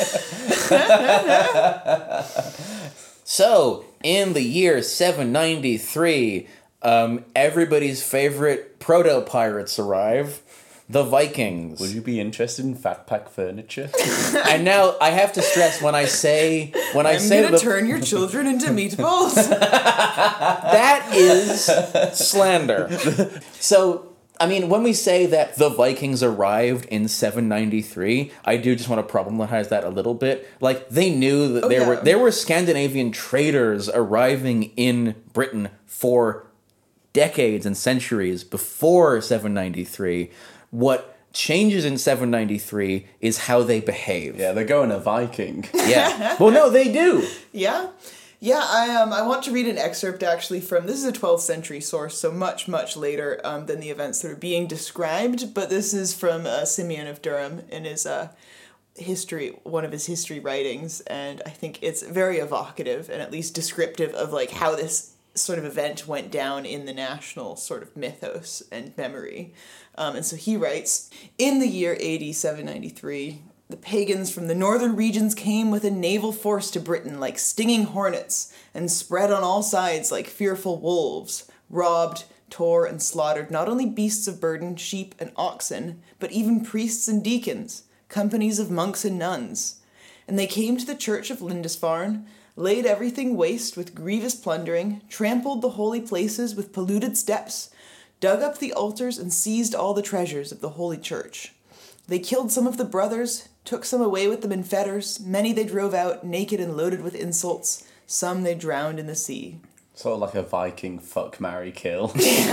So, in the year seven ninety-three, um, everybody's favorite proto-pirates arrive. The Vikings. Would you be interested in Fat Pack furniture? And now I have to stress when I say when I I'm say gonna the, turn your children into meatballs. that is slander. So, I mean, when we say that the Vikings arrived in seven ninety-three, I do just want to problematize that a little bit. Like, they knew that Oh, there yeah. were there were Scandinavian traders arriving in Britain for decades and centuries before seven ninety-three. What changes in seven ninety-three is how they behave. Yeah, they're going a Viking. Yeah. Well, no, they do. Yeah. Yeah, I um I want to read an excerpt actually from, this is a twelfth century source, so much, much later um, than the events that are being described, but this is from uh, Simeon of Durham in his uh, history, one of his history writings, and I think it's very evocative and at least descriptive of like how this sort of event went down in the national sort of mythos and memory. Um, and so he writes, in the year A D seven ninety-three, the pagans from the northern regions came with a naval force to Britain like stinging hornets, and spread on all sides like fearful wolves, robbed, tore, and slaughtered not only beasts of burden, sheep, and oxen, but even priests and deacons, companies of monks and nuns. And they came to the church of Lindisfarne, laid everything waste with grievous plundering, trampled the holy places with polluted steps, dug up the altars, and seized all the treasures of the holy church. They killed some of the brothers, took some away with them in fetters, many they drove out, naked and loaded with insults, some they drowned in the sea. Sort of like a Viking fuck, marry, kill.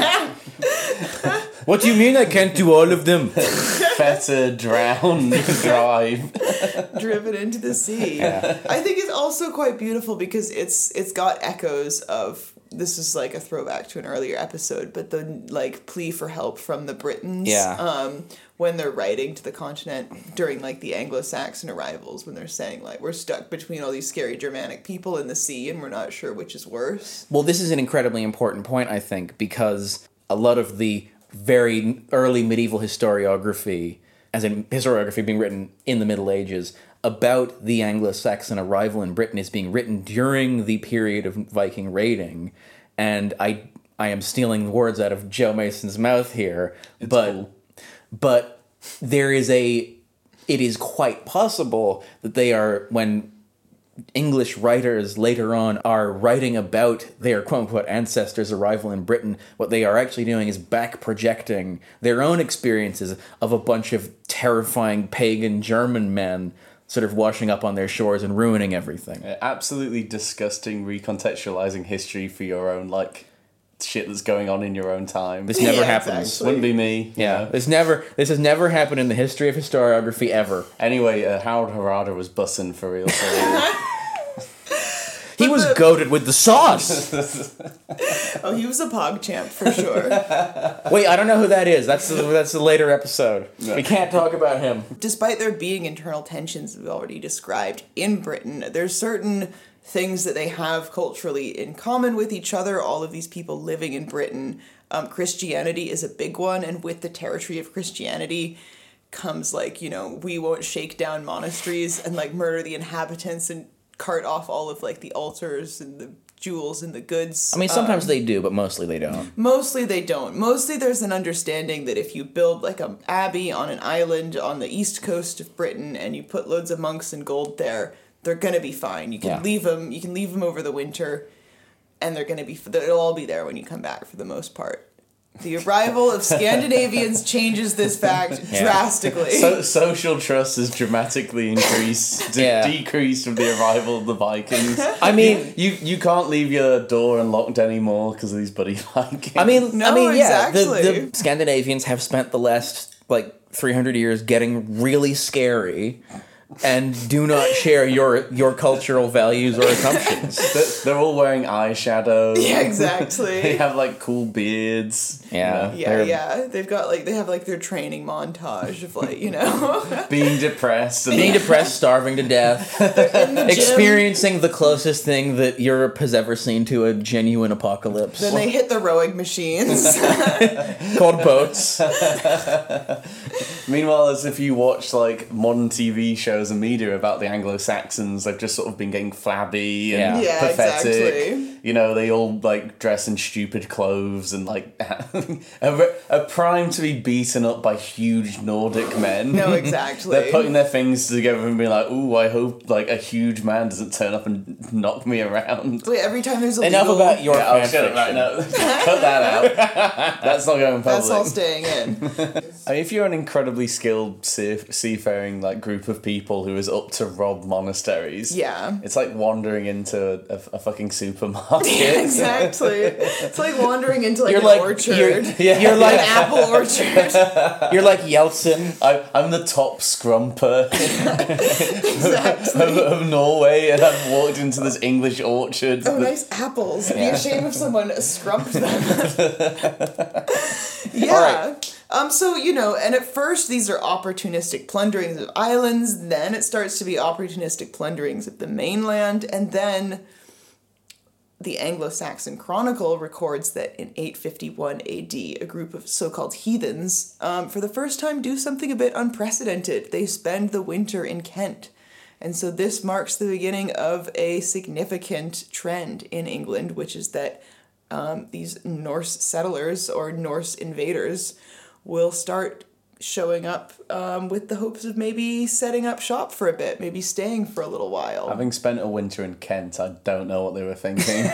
What do you mean I can't do all of them? Fetter, drown, drive. Driven into the sea. I think it's also quite beautiful because it's it's got echoes of, this is like a throwback to an earlier episode, but the like plea for help from the Britons. Yeah. Um, when they're writing to the continent during like the Anglo-Saxon arrivals, when they're saying like, we're stuck between all these scary Germanic people in the sea and we're not sure which is worse. Well, this is an incredibly important point, I think, because a lot of the very early medieval historiography, as in historiography being written in the Middle Ages, about the Anglo-Saxon arrival in Britain is being written during the period of Viking raiding. And I I am stealing words out of Joe Mason's mouth here, It's but cool. but there is a it is quite possible that they are, when English writers later on are writing about their quote-unquote ancestors' arrival in Britain, what they are actually doing is back-projecting their own experiences of a bunch of terrifying pagan German men sort of washing up on their shores and ruining everything. Uh, Absolutely disgusting recontextualizing history for your own, like, shit that's going on in your own time. This never Yeah, happens. exactly. Wouldn't be me. you Yeah, know. this never this has never happened in the history of historiography ever. Anyway, uh, Howard Harada was bussing for real. For real. He was the- goated with the sauce. Oh, he was a PogChamp for sure. Wait, I don't know who that is. That's the, that's the later episode. We can't talk about him. Despite there being internal tensions we've already described in Britain, there's certain things that they have culturally in common with each other, all of these people living in Britain. Um, Christianity is a big one, and with the territory of Christianity comes, like, you know, we won't shake down monasteries and, like, murder the inhabitants and cart off all of, like, the altars and the jewels and the goods. I mean, sometimes they do, but mostly they don't. Mostly they don't. Mostly there's an understanding that if you build like an abbey on an island on the east coast of Britain and you put loads of monks and gold there, they're gonna be fine. You can Yeah. leave them. You can leave them over the winter, and they're gonna be. They'll all be there when you come back for the most part. The arrival of Scandinavians changes this fact Yeah. drastically. So, social trust has dramatically increased, de- Yeah. decreased with the arrival of the Vikings. I mean, You you can't leave your door unlocked anymore because of these bloody Vikings. I mean, No, I mean, yeah. The, exactly. the Scandinavians have spent the last like three hundred years getting really scary, and do not share your your cultural values or assumptions. they're, they're all wearing eyeshadow. yeah, They exactly. have like cool beards. you Yeah. know. Yeah, They're- yeah. They've got like they have like their training montage of like, you know, Being depressed and Being depressed, starving to death, in the gym. experiencing the closest thing that Europe has ever seen to a genuine apocalypse, Then they hit the rowing machines. called boats. Meanwhile, as if you watch like modern T V shows shows and media about the Anglo-Saxons. They've just sort of been getting flabby and Yeah. Yeah, pathetic. exactly. You know, they all like dress in stupid clothes and like are, are primed to be beaten up by huge Nordic men. No, exactly. They're putting their things together and being like, "Ooh, I hope like a huge man doesn't turn up and knock me around." Wait, every time there's a Enough legal- about your Yeah, I'll fan shut it right fiction. now. Cut that out. That's not going public. That's all staying in. I mean, if you're an incredibly skilled sea- seafaring like group of people who is up to rob monasteries, Yeah. it's like wandering into a, a fucking supermarket. Exactly. It's like wandering into like You're an like- orchard. you're- Yeah. You're An like apple orchard. you're like Yeltsin. I, I'm the top scrumper Exactly. of, of Norway, and I've walked into this English orchard. Oh, that- nice apples. Be ashamed if someone scrumped them. Yeah. Alright. Um. So you know, and at first these are opportunistic plunderings of islands. Then it starts to be opportunistic plunderings of the mainland, and then the Anglo-Saxon Chronicle records that in eight fifty-one A D, a group of so-called heathens, um, for the first time, do something a bit unprecedented. They spend the winter in Kent. And so this marks the beginning of a significant trend in England, which is that um, these Norse settlers or Norse invaders will start showing up um, with the hopes of maybe setting up shop for a bit, maybe staying for a little while. Having spent a winter in Kent, I don't know what they were thinking.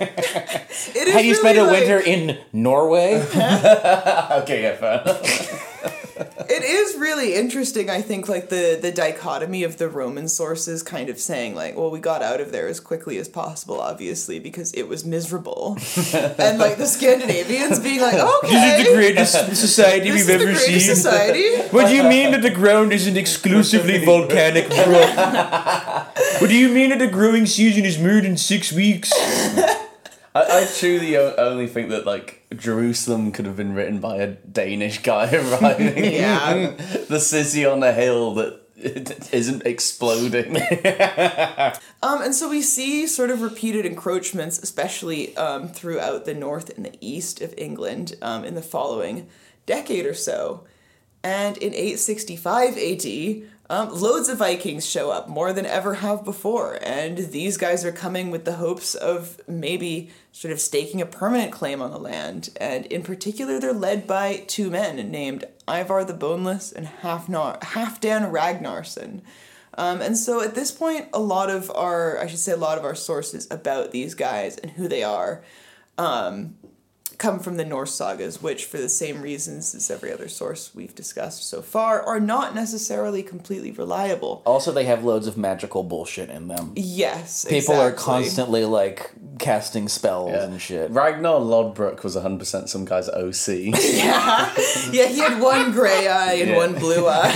It is Have you spent really a like- winter in Norway? Okay, yeah, fair enough. It is really interesting, I think, like the, the dichotomy of the Roman sources kind of saying, like, well, we got out of there as quickly as possible, obviously, because it was miserable. And, like, the Scandinavians being like, okay, greatest society this is the greatest society. What do you mean that the ground isn't exclusively volcanic rock? What do you mean that the growing season is more than six weeks? I, I truly o- only think that like Jerusalem could have been written by a Danish guy writing Yeah. the city on a hill that it isn't exploding. Um, and so we see sort of repeated encroachments, especially um, throughout the north and the east of England um, in the following decade or so. And in eight sixty-five A D, um, loads of Vikings show up, more than ever have before. And these guys are coming with the hopes of maybe sort of staking a permanent claim on the land. And in particular, they're led by two men named Ivar the Boneless and Halfnar- Halfdan Ragnarsson. Um, and so at this point, a lot of our, I should say a lot of our sources about these guys and who they are um, come from the Norse sagas, which for the same reasons as every other source we've discussed so far, are not necessarily completely reliable. Also, they have loads of magical bullshit in them. Yes, People are exactly. constantly like casting spells and shit. Ragnar Lodbrok was one hundred percent some guy's O C. Yeah, yeah, he had one gray eye and Yeah. one blue eye.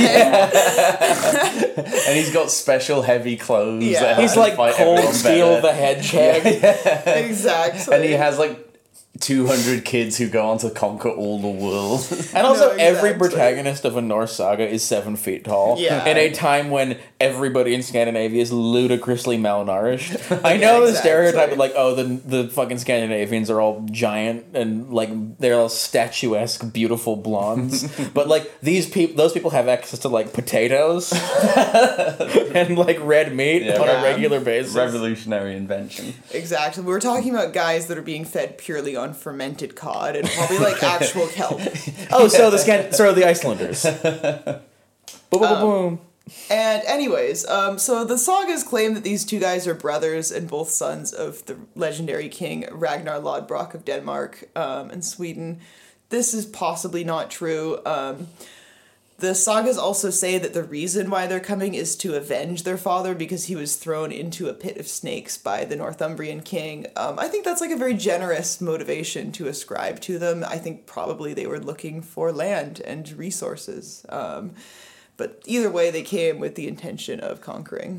And he's got special heavy clothes. Yeah. that He's help like fight Cold everyone Steel better. the Hedgehog. Exactly. And he has like two hundred kids who go on to conquer all the world. And also, No, every exactly. protagonist of a Norse saga is seven feet tall. Yeah. In a time when everybody in Scandinavia is ludicrously malnourished. I know Yeah, the stereotype exactly. of like, oh, the the fucking Scandinavians are all giant and like they're all statuesque, beautiful blondes. But like these people, those people have access to like potatoes and like red meat Yeah. on Yeah. a regular basis. Revolutionary invention. Exactly. We were talking about guys that are being fed purely on fermented cod and probably like actual kelp. Oh, so the Scan- so the Icelanders. boom, boom, boom, boom. And anyways, um, so the sagas claim that these two guys are brothers and both sons of the legendary king Ragnar Lodbrok of Denmark um, and Sweden. This is possibly not true. Um, the sagas also say that the reason why they're coming is to avenge their father because he was thrown into a pit of snakes by the Northumbrian king. Um, I think that's like a very generous motivation to ascribe to them. I think probably they were looking for land and resources. Um, but either way, they came with the intention of conquering.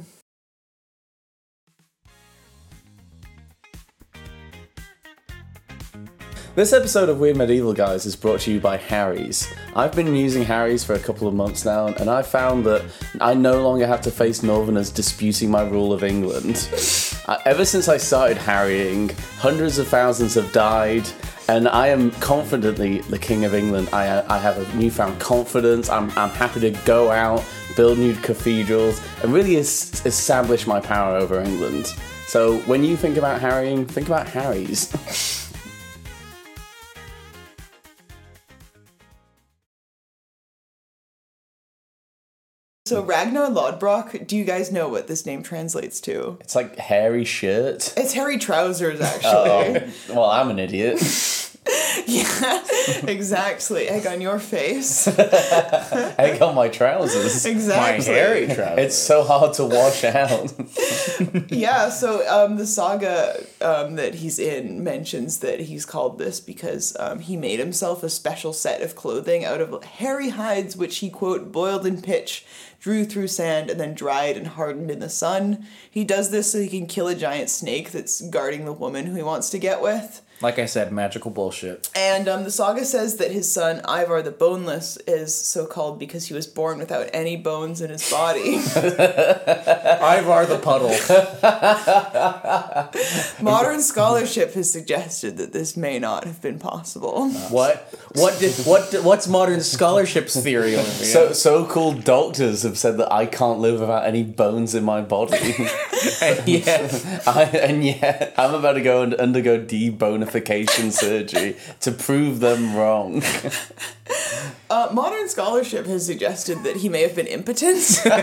This episode of Weird Medieval Guys is brought to you by Harry's. I've been using Harry's for a couple of months now, and I found that I no longer have to face Northerners disputing my rule of England. Uh, ever since I started harrying, hundreds of thousands have died, and I am confidently the King of England. I I have a newfound confidence. I'm I'm happy to go out, build new cathedrals, and really es- establish my power over England. So when you think about harrying, think about Harry's. So Ragnar Lodbrok, do you guys know what this name translates to? It's like hairy shirt. It's hairy trousers, actually. Oh, well, I'm an idiot. Yeah, exactly. Egg on your face. Egg on my trousers. Exactly. My hairy trousers. It's so hard to wash out. Yeah, so um, the saga um, that he's in mentions that he's called this because um, he made himself a special set of clothing out of hairy hides, which he, quote, boiled in pitch, drew through sand, and then dried and hardened in the sun. He does this so he can kill a giant snake that's guarding the woman who he wants to get with. Like I said, magical bullshit. And um, the saga says that his son, Ivar the Boneless, is so called because he was born without any bones in his body. Ivar the Puddle. Modern scholarship has suggested that this may not have been possible. What? What did? What? Did, what's modern scholarship's theory? Olivia? So so-called doctors have said that I can't live without any bones in my body. and yet, I, and yet, I'm about to go and undergo debonification surgery to prove them wrong. Uh, modern scholarship has suggested that he may have been impotent.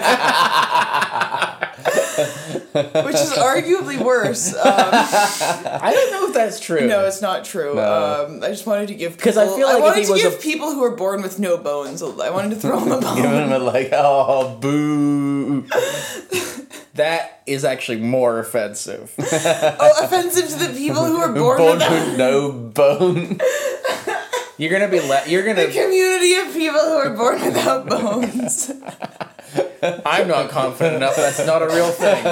Which is arguably worse. Um, I don't know if that's true. no, it's not true. No. Um, I just wanted to give 'Cause people... I feel like if wanted he to was give a- people who are born with no bones, I wanted to throw them a bone. Give them a like, oh, boo. That is actually more offensive. Oh, offensive to the people who are born, Born with with no bone. You're gonna be. Le- you're the gonna. community of people who are born without bones. I'm not confident enough. That's not a real thing.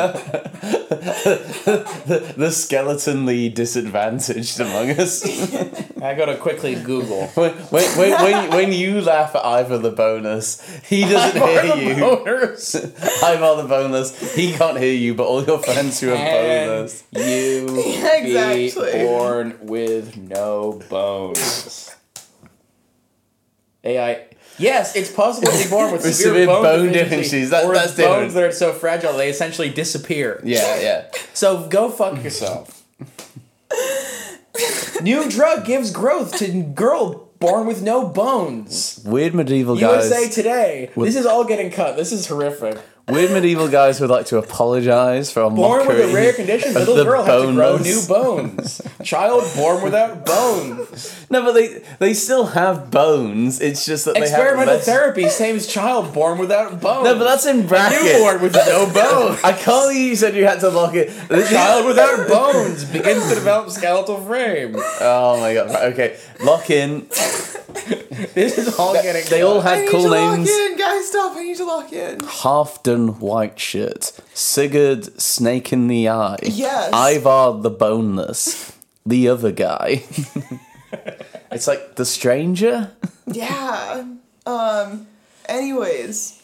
the, the skeletonly disadvantaged among us. I gotta quickly Google. When, when, when, when, when you laugh at Ivor the Boneless, he doesn't hear you. Boners. Ivor the Boneless, he can't hear you, but all your friends who are Can boneless. you Yeah, exactly. be born with no bones? A I. Yes, it's possible to be born with With severe, severe bone, bone deficiency, deficiencies. That- or that's bones different. that are so fragile they essentially disappear. Yeah, yeah. So go fuck yourself. New drug gives growth to girl born with no bones. Weird medieval U S A guys. Today. This is all getting cut. This is horrific. Weird medieval guys would like to apologise for a Born mockery with a rare condition, of little the girl has to grow boneless. new bones. Child born without bones. No, but they they still have bones. It's just that they have Experimental less... therapy saves child born without bones. No, but that's in brackets. Newborn with no bones. I can't believe you said you had to lock it. Child without bones begins to develop skeletal frame. Oh my god. Right, okay, lock in. This is all getting. They all I had need cool to names. lock in, guys. Stop! I need to lock in. Halfdan Whiteshirt, Sigurd Snake in the Eye, Yes. Ivar the Boneless, the other guy. It's like the stranger. Yeah. Um. Anyways.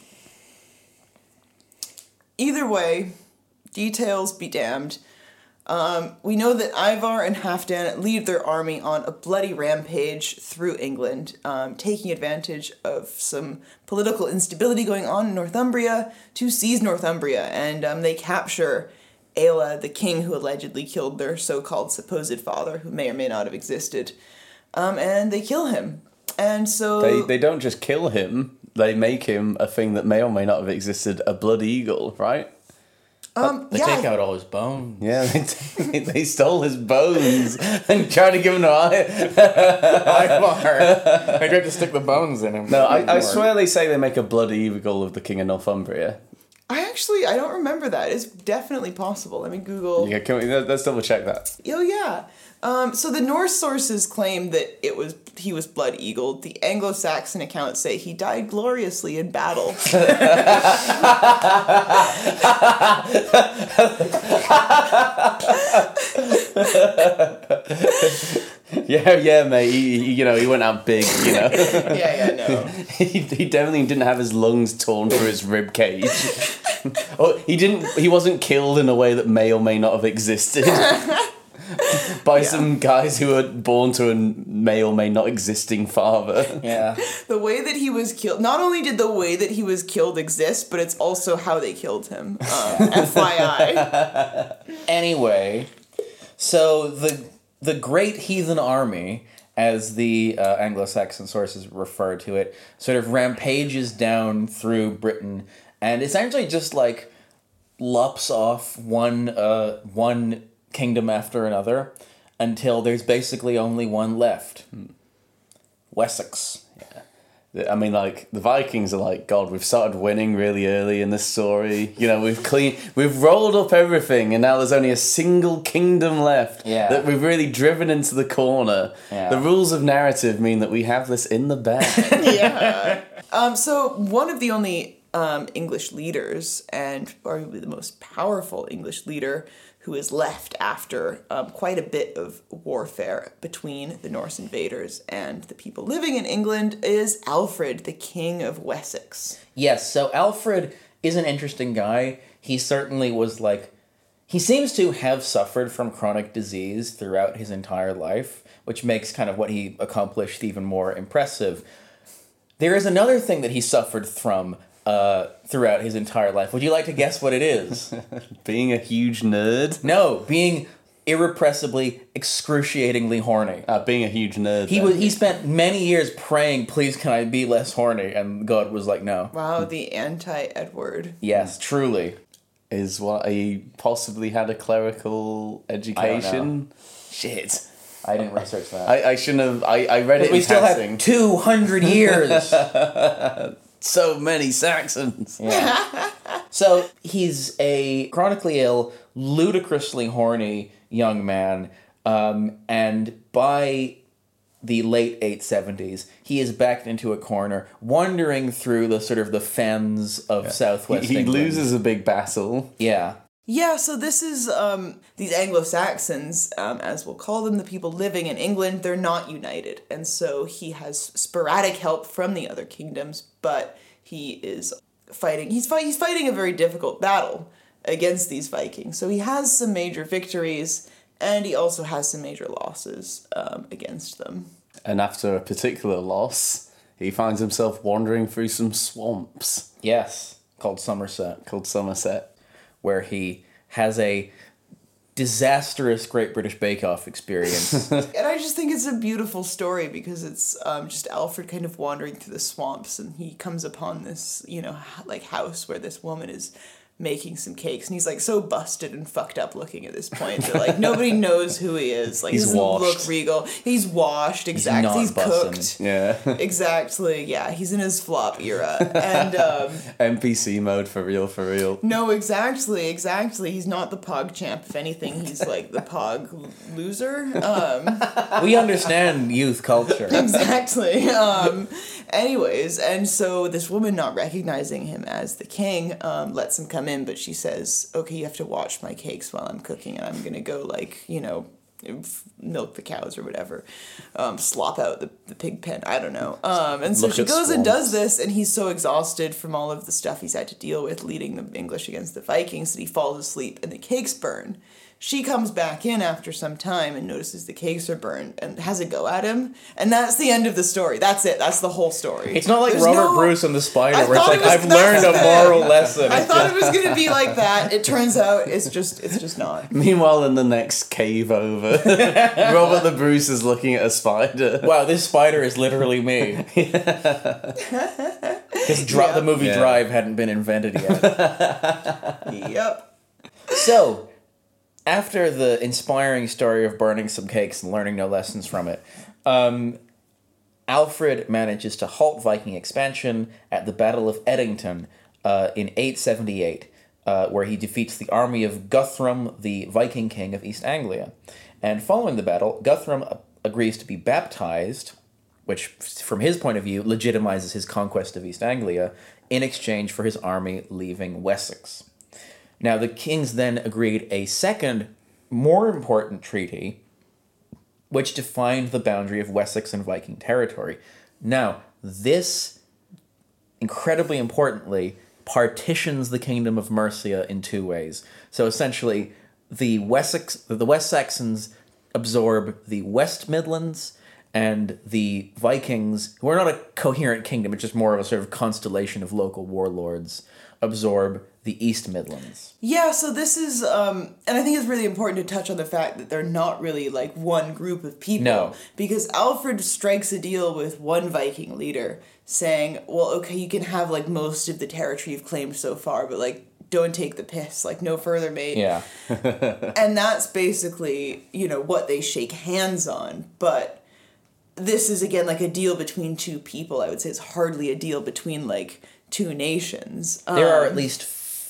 Either way, details be damned. Um, we know that Ivar and Halfdan lead their army on a bloody rampage through England, um, taking advantage of some political instability going on in Northumbria to seize Northumbria, and um, they capture Aela, the king who allegedly killed their so-called supposed father, who may or may not have existed, um, and they kill him. And so... They they don't just kill him. They make him a thing that may or may not have existed, a blood eagle, right? um, They yeah, take out all his bones. Yeah, they, they stole his bones and tried to give him to I. Ivar. They tried to stick the bones in him. No, I, I swear they say they make a blood eagle of the king of Northumbria. I actually, I don't remember that. It's definitely possible. Let me Google. Yeah, can we, let's double check that. Oh yeah. Um, so the Norse sources claim that it was he was blood eagled. The Anglo-Saxon accounts say he died gloriously in battle. Yeah, yeah, mate. He, he, you know, he went out big. You know, yeah, yeah, no. he, he definitely didn't have his lungs torn through his rib cage. Oh, he didn't. He wasn't killed in a way that may or may not have existed by Yeah. some guys who were born to a may or may not existing father. Yeah. The way that he was killed, not only did the way that he was killed exist, but it's also how they killed him. Um, F Y I. Anyway, so the the Great Heathen Army, as the uh, Anglo-Saxon sources refer to it, sort of rampages down through Britain, and essentially just like lops off one uh, one kingdom after another until there's basically only one left. Wessex. I mean, like, the Vikings are like, God, we've started winning really early in this story. You know, we've clean, we've rolled up everything, and now there's only a single kingdom left Yeah. that we've really driven into the corner. Yeah. The rules of narrative mean that we have this in the bag. Yeah. Um, so one of the only um, English leaders, and arguably the most powerful English leader, who is left after um, quite a bit of warfare between the Norse invaders and the people living in England, is Alfred, the King of Wessex. Yes, so Alfred is an interesting guy. He certainly was like, he seems to have suffered from chronic disease throughout his entire life, which makes kind of what he accomplished even more impressive. There is another thing that he suffered from uh, throughout his entire life. Would you like to guess what it is? Being a huge nerd. No, being irrepressibly, excruciatingly horny. Uh, being a huge nerd. He then. was. He spent many years praying, "Please, can I be less horny?" And God was like, "No." Wow, the anti-Edward. Yes, truly. Is what he possibly had a clerical education. Shit. I didn't research that. I, I shouldn't have. I, I read it we in still passing. have two hundred years. So many Saxons. Yeah. So he's a chronically ill, ludicrously horny young man, um, and by the late eight seventies, he is backed into a corner, wandering through the sort of the fens of southwest He, he England. loses a big battle. Yeah. Yeah, so this is, um, these Anglo-Saxons, um, as we'll call them, the people living in England, they're not united. And so he has sporadic help from the other kingdoms, but he is fighting, he's, fight, he's fighting a very difficult battle against these Vikings. So he has some major victories, and he also has some major losses um, against them. And after a particular loss, he finds himself wandering through some swamps Yes. Called Somerset, called Somerset. where he has a disastrous Great British Bake Off experience. And I just think it's a beautiful story because it's um, just Alfred kind of wandering through the swamps, and he comes upon this, you know, h- like house where this woman is making some cakes, and he's like so busted and fucked up looking at this point that like nobody knows who he is. Like He's he doesn't washed. look regal. He's washed, exactly. not He's, bussin'. cooked. Yeah. Exactly. Yeah, he's in his flop era. And um N P C mode for real, for real. no, exactly, exactly. He's not the Pog champ. If anything, he's like the Pog loser. Um We understand youth culture. Exactly. Um, anyways, and so this woman, not recognizing him as the king, um, lets him come in, but she says, okay, you have to watch my cakes while I'm cooking, and I'm going to go, like, you know, f- milk the cows or whatever, um, slop out the, the pig pen, I don't know. Um, and so Look she at goes and does swamps. this, and he's so exhausted from all of the stuff he's had to deal with leading the English against the Vikings that he falls asleep and the cakes burn. She comes back in after some time and notices the cakes are burned and has a go at him. And that's the end of the story. That's it. That's the whole story. It's not like There's Robert no- Bruce and the Spider, I where it's thought like, it was- I've that's learned a the moral thing. lesson. I It's thought just- it was going to be like that. It turns out it's just it's just not. Meanwhile, in the next cave over, Robert the Bruce is looking at a spider. Wow, this spider is literally me. Because dri- Yeah. the movie Yeah. Drive hadn't been invented yet. Yep. So, after the inspiring story of burning some cakes and learning no lessons from it, um, Alfred manages to halt Viking expansion at the Battle of Edington uh, in eight seventy-eight, uh, where he defeats the army of Guthrum, the Viking king of East Anglia. And following the battle, Guthrum uh, agrees to be baptized, which, from his point of view, legitimizes his conquest of East Anglia, in exchange for his army leaving Wessex. Now, the kings then agreed a second, more important treaty, which defined the boundary of Wessex and Viking territory. Now, this, incredibly importantly, partitions the kingdom of Mercia in two ways. So essentially, the Wessex, the West Saxons absorb the West Midlands, and the Vikings, who are not a coherent kingdom, it's just more of a sort of constellation of local warlords, absorb the East Midlands. Yeah, so this is, um, and I think it's really important to touch on the fact that they're not really like one group of people. No. Because Alfred strikes a deal with one Viking leader saying, well, okay, you can have like most of the territory you've claimed so far, but like, don't take the piss, like no further, mate. Yeah. And that's basically, you know, what they shake hands on. But this is, again, like a deal between two people. I would say it's hardly a deal between like two nations. There are Um, at least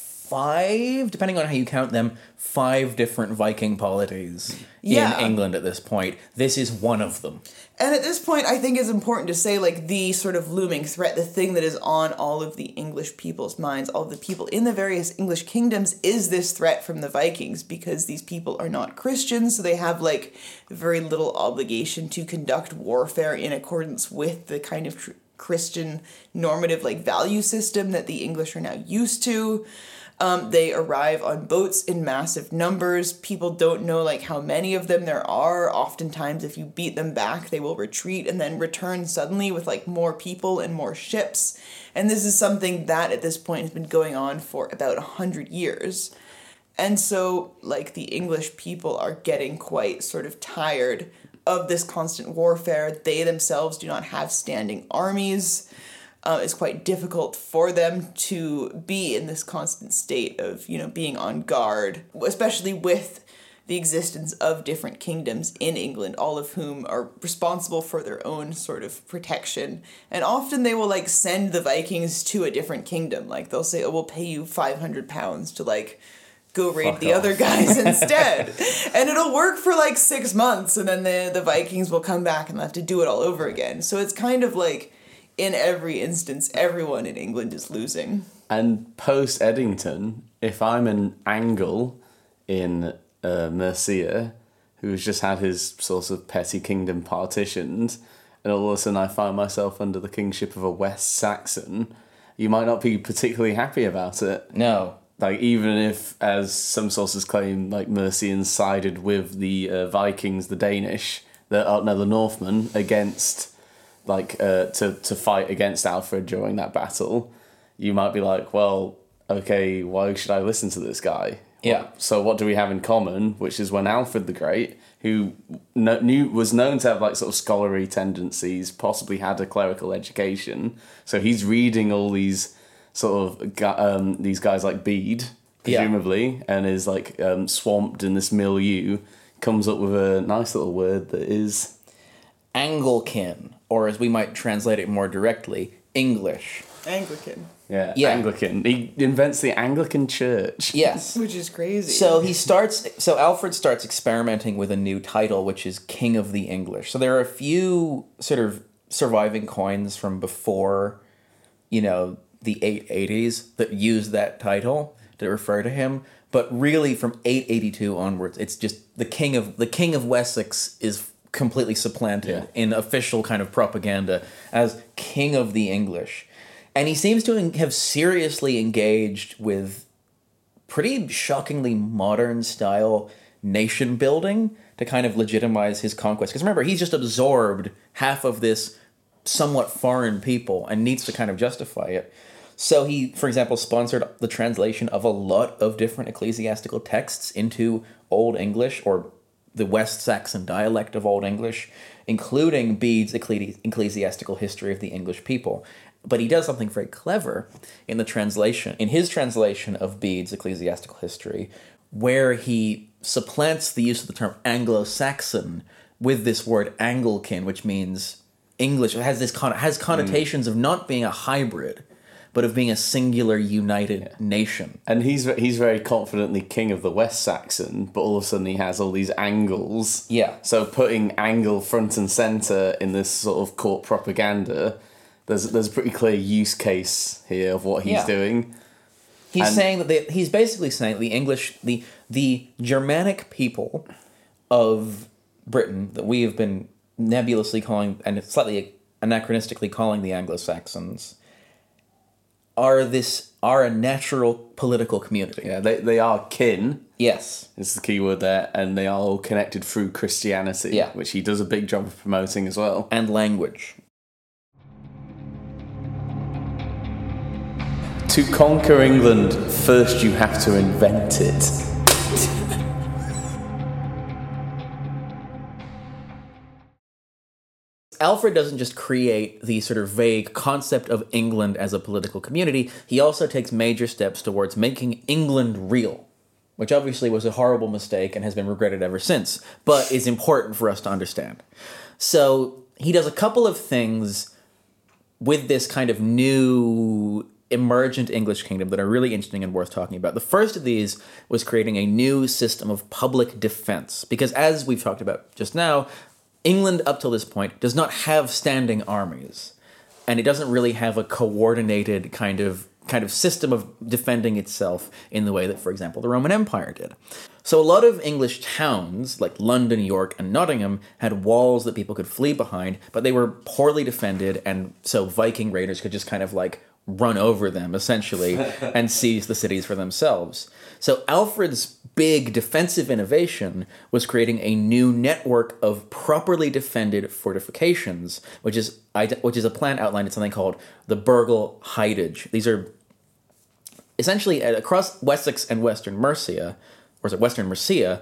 five, depending on how you count them, five different Viking polities Yeah. in England at this point. This is one of them. And at this point, I think it's important to say, like, the sort of looming threat, the thing that is on all of the English people's minds, all of the people in the various English kingdoms, is this threat from the Vikings, because these people are not Christians, so they have, like, very little obligation to conduct warfare in accordance with the kind of tr- Christian normative, like, value system that the English are now used to. Um, they arrive on boats in massive numbers. People don't know like how many of them there are. Oftentimes, if you beat them back, they will retreat and then return suddenly with like more people and more ships. And this is something that at this point has been going on for about a hundred years. And so, like, the English people are getting quite sort of tired of this constant warfare. They themselves do not have standing armies. Uh, it's quite difficult for them to be in this constant state of, you know, being on guard, especially with the existence of different kingdoms in England, all of whom are responsible for their own sort of protection. And often they will, like, send the Vikings to a different kingdom. Like, they'll say, oh, we'll pay you five hundred pounds to, like, go raid Fuck the off. other guys instead. And it'll work for, like, six months, and then the, the Vikings will come back and they'll have to do it all over again. So it's kind of like, in every instance, everyone in England is losing. And post Eddington, if I'm an Angle in uh, Mercia, who's just had his sort of petty kingdom partitioned, and all of a sudden I find myself under the kingship of a West Saxon, you might not be particularly happy about it. No. Like, even if, as some sources claim, like, Mercians sided with the uh, Vikings, the Danish, the, uh, no, the Northmen, against... like, uh, to, to fight against Alfred during that battle, you might be like, well, okay, why should I listen to this guy? Yeah. Well, so what do we have in common? Which is when Alfred the Great, who no, knew was known to have, like, sort of scholarly tendencies, possibly had a clerical education, so he's reading all these sort of, gu- um, these guys like Bede, presumably, yeah. and is, like, um, swamped in this milieu, comes up with a nice little word that is... Anglican, or as we might translate it more directly, English. Anglican. Yeah, Yeah. Anglican. He invents the Anglican Church. Yes. Which is crazy. So he starts. So Alfred starts experimenting with a new title, which is King of the English. So there are a few sort of surviving coins from before, you know, the eight eighties that use that title to refer to him. But really, from eight eighty-two onwards, it's just the king of the king of Wessex is completely supplanted Yeah. in official kind of propaganda as King of the English. And he seems to have seriously engaged with pretty shockingly modern style nation building to kind of legitimize his conquest. Because remember, he's just absorbed half of this somewhat foreign people and needs to kind of justify it. So he, for example, sponsored the translation of a lot of different ecclesiastical texts into Old English, or the West Saxon dialect of Old English, including Bede's Ecclesi- Ecclesiastical History of the English People. But he does something very clever in the translation, in his translation of Bede's Ecclesiastical History, where he supplants the use of the term Anglo-Saxon with this word Anglican, which means English. It has this con- has connotations mm. of not being a hybrid, but of being a singular, united yeah. nation. And he's he's very confidently king of the West Saxon, but all of a sudden he has all these Angles. Yeah. So putting Angle front and centre in this sort of court propaganda, there's there's a pretty clear use case here of what he's yeah. doing. He's and saying that they, he's basically saying that the English, the the Germanic people of Britain that we have been nebulously calling and slightly anachronistically calling the Anglo-Saxons, are this are a natural political community. Yeah, they, they are kin, Yes. is the key word there, and they are all connected through Christianity, Yeah. which he does a big job of promoting as well. And language. To conquer England, first you have to invent it. Alfred doesn't just create the sort of vague concept of England as a political community, he also takes major steps towards making England real, which obviously was a horrible mistake and has been regretted ever since, but is important for us to understand. So he does a couple of things with this kind of new emergent English kingdom that are really interesting and worth talking about. The first of these was creating a new system of public defense, because as we've talked about just now, England, up till this point, does not have standing armies, and it doesn't really have a coordinated kind of kind of system of defending itself in the way that, for example, the Roman Empire did. So a lot of English towns, like London, York, and Nottingham, had walls that people could flee behind, but they were poorly defended, and so Viking raiders could just kind of like run over them, essentially, and seize the cities for themselves. So Alfred's big defensive innovation was creating a new network of properly defended fortifications, which is which is a plan outlined in something called the Burgh Hidage. These are essentially across Wessex and Western Mercia, or is it Western Mercia,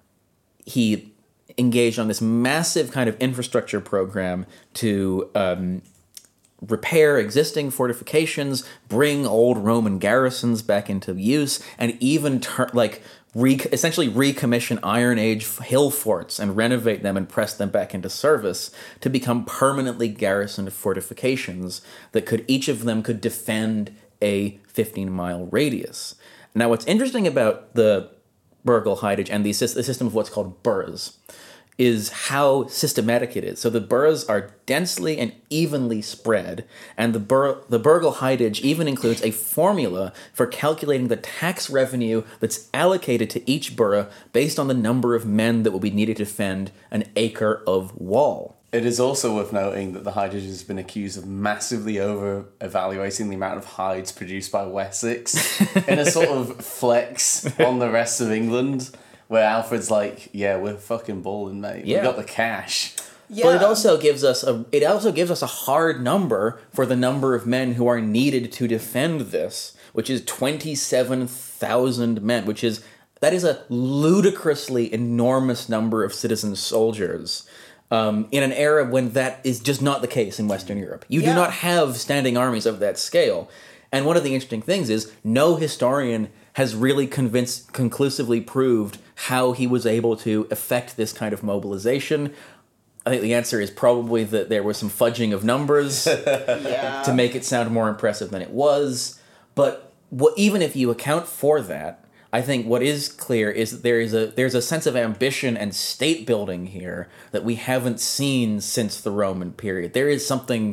he engaged on this massive kind of infrastructure program to um, repair existing fortifications, bring old Roman garrisons back into use, and even turn like re- essentially recommission Iron Age hill forts and renovate them and press them back into service to become permanently garrisoned fortifications that could each of them could defend a fifteen mile radius. Now, what's interesting about the Burgh Hidage and the, the system of what's called boroughs is how systematic it is. So the boroughs are densely and evenly spread, and the bur- the Burgh Hidage even includes a formula for calculating the tax revenue that's allocated to each borough based on the number of men that will be needed to defend an acre of wall. It is also worth noting that the Hidage has been accused of massively over-evaluating the amount of hides produced by Wessex in a sort of flex on the rest of England, where Alfred's like, yeah, we're fucking balling, mate. Yeah. We got the cash. Yeah. But it also gives us a it also gives us a hard number for the number of men who are needed to defend this, which is twenty-seven thousand men, which is that is a ludicrously enormous number of citizen soldiers. Um, in an era when that is just not the case in Western Europe. You Yeah. do not have standing armies of that scale. And one of the interesting things is no historian has really convinced, conclusively proved how he was able to effect this kind of mobilization. I think the answer is probably that there was some fudging of numbers Yeah. to make it sound more impressive than it was. But what, even if you account for that, I think what is clear is that there is a there's a sense of ambition and state building here that we haven't seen since the Roman period. There is something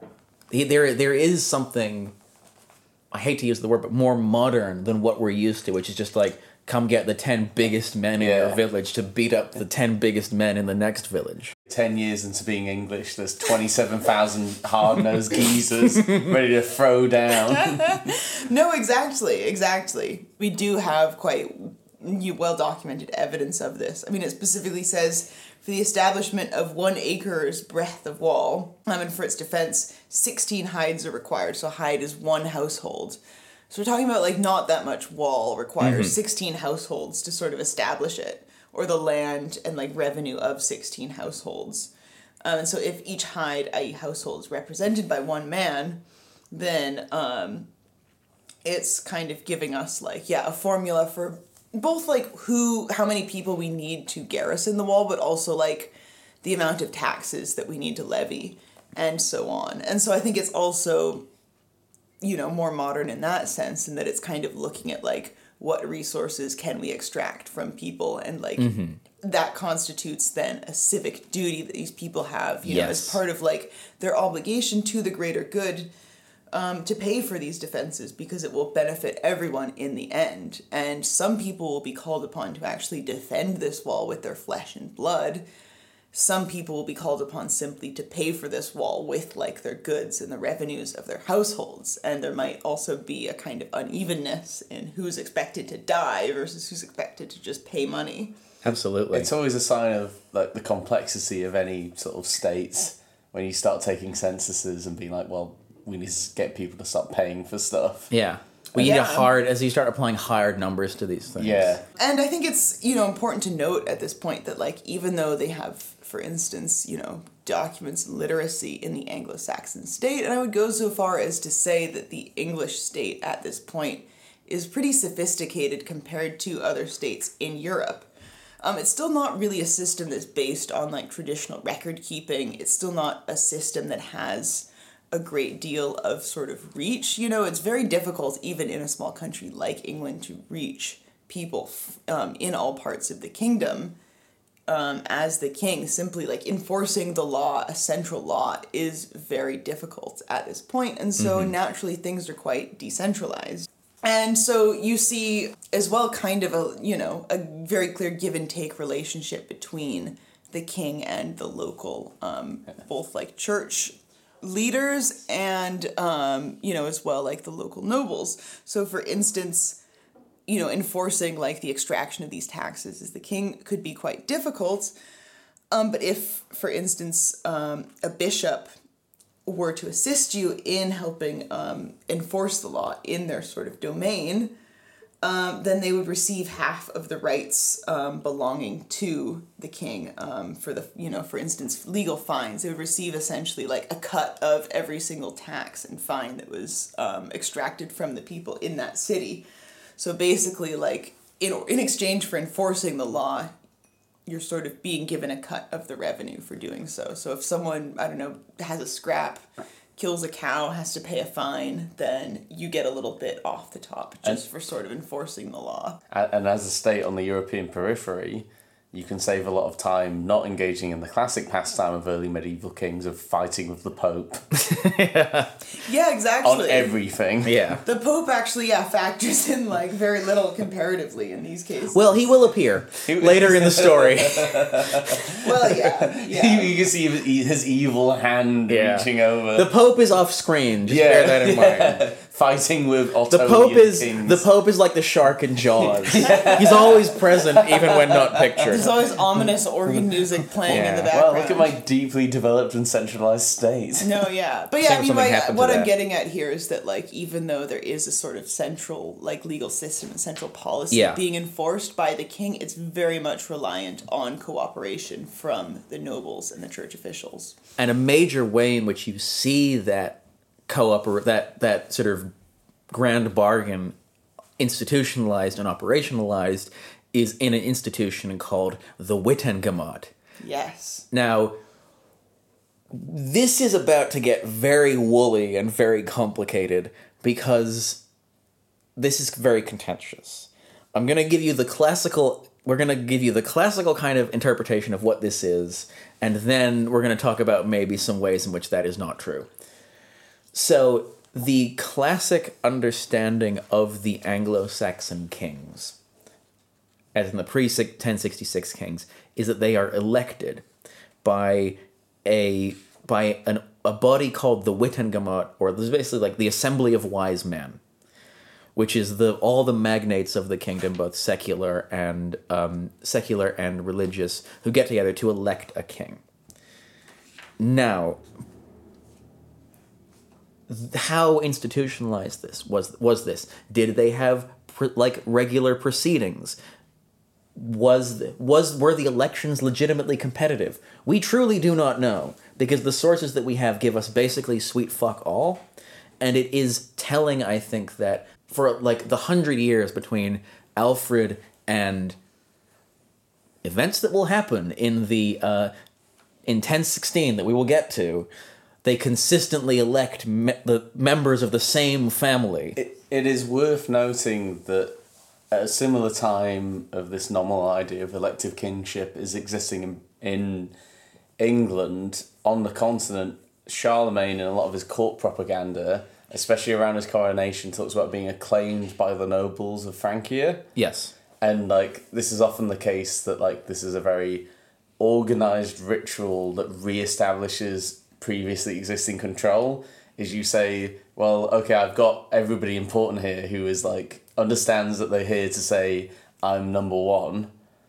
there there is something, I hate to use the word, but more modern than what we're used to, which is just like, come get the ten biggest men in Yeah. your village to beat up the ten biggest men in the next village. Ten years into being English, there's twenty-seven thousand hard-nosed geezers ready to throw down. No, exactly, exactly. We do have quite well-documented evidence of this. I mean, it specifically says, for the establishment of one acre's breadth of wall, um, and for its defense, sixteen hides are required. So a hide is one household. So we're talking about, like, not that much wall requires Mm-hmm. sixteen households to sort of establish it, or the land and, like, revenue of sixteen households. Um, and so if each hide, that is household, is represented by one man, then um, it's kind of giving us, like, yeah, a formula for both, like, who, how many people we need to garrison the wall, but also, like, the amount of taxes that we need to levy, and so on. And so I think it's also, you know, more modern in that sense, in that it's kind of looking at, like, what resources can we extract from people, and, like, Mm-hmm. that constitutes then a civic duty that these people have, you know, as Yes. part of, like, their obligation to the greater good, um, to pay for these defenses, because it will benefit everyone in the end. And some people will be called upon to actually defend this wall with their flesh and blood, some people will be called upon simply to pay for this wall with like their goods and the revenues of their households. And there might also be a kind of unevenness in who's expected to die versus who's expected to just pay money. Absolutely. It's always a sign of like the complexity of any sort of states when you start taking censuses and being like, well, we need to get people to stop paying for stuff. Yeah. We need Yeah. a hard, as you start applying hard numbers to these things. Yeah. And I think it's, you know, important to note at this point that, like, even though they have, for instance, you know, documents and literacy in the Anglo-Saxon state, and I would go so far as to say that the English state at this point is pretty sophisticated compared to other states in Europe. Um, it's still not really a system that's based on, like, traditional record keeping. It's still not a system that has a great deal of sort of reach. You know, it's very difficult, even in a small country like England, to reach people um, in all parts of the kingdom um, as the king. Simply, like, enforcing the law, a central law, is very difficult at this point. And so, mm-hmm. naturally, things are quite decentralized. And so you see, as well, kind of a, you know, a very clear give and take relationship between the king and the local, um, both, like, church leaders and, um, you know, as well, like, the local nobles. So, for instance, you know, enforcing, like, the extraction of these taxes as the king could be quite difficult. Um, but if, for instance, um, a bishop were to assist you in helping um, enforce the law in their sort of domain, Um, then they would receive half of the rights um, belonging to the king um, for the, you know, for instance, legal fines. They would receive essentially like a cut of every single tax and fine that was um, extracted from the people in that city. So basically, like, in, in exchange for enforcing the law, you're sort of being given a cut of the revenue for doing so. So if someone, I don't know, has a scrap, kills a cow, has to pay a fine, then you get a little bit off the top just and, for sort of enforcing the law. And as a state on the European periphery, you can save a lot of time not engaging in the classic pastime of early medieval kings of fighting with the Pope. yeah. Yeah, exactly. On everything. Yeah. The Pope actually, yeah, factors in, like, very little comparatively in these cases. Well, he will appear later in the story. Well, yeah, yeah. You, you can see his evil hand yeah. reaching over. The Pope is off screen, just yeah. bear that in mind. Fighting with Ottonian the Pope is kings. The Pope is like the shark in Jaws. He's always present, even when not pictured. There's always ominous organ music playing Yeah. in the background. Well, look at my deeply developed and centralized state. No, yeah. But yeah, Same I mean, something my, happened to what I'm that. getting at here is that, like, even though there is a sort of central, like, legal system and central policy Yeah. being enforced by the king, it's very much reliant on cooperation from the nobles and the church officials. And a major way in which you see that co-oper- that that sort of grand bargain institutionalized and operationalized is in an institution called the Wittengemot. Yes. Now, this is about to get very woolly and very complicated because this is very contentious. I'm going to give you the classical... We're going to give you the classical kind of interpretation of what this is, and then we're going to talk about maybe some ways in which that is not true. So, the classic understanding of the Anglo-Saxon kings, as in the pre-ten sixty-six kings, is that they are elected by a by an a body called the Wittengemot, or this is basically like the Assembly of Wise Men, which is the all the magnates of the kingdom, both secular and um, secular and religious, who get together to elect a king. Now, how institutionalized this was was this? Did they have pr- like regular proceedings? Was the, was were the elections legitimately competitive? We truly do not know, because the sources that we have give us basically sweet fuck all, and it is telling, I think, that for like the hundred years between Alfred and events that will happen in the uh, in ten sixteen that we will get to, they consistently elect me- the members of the same family. It, it is worth noting that at a similar time of this nominal idea of elective kingship is existing in, in England, on the continent, Charlemagne, in a lot of his court propaganda, especially around his coronation, talks about being acclaimed by the nobles of Francia. Yes. And, like, this is often the case that, like, this is a very organized ritual that reestablishes previously existing control. Is you say, well, okay, I've got everybody important here who is like understands that they're here to say I'm number one.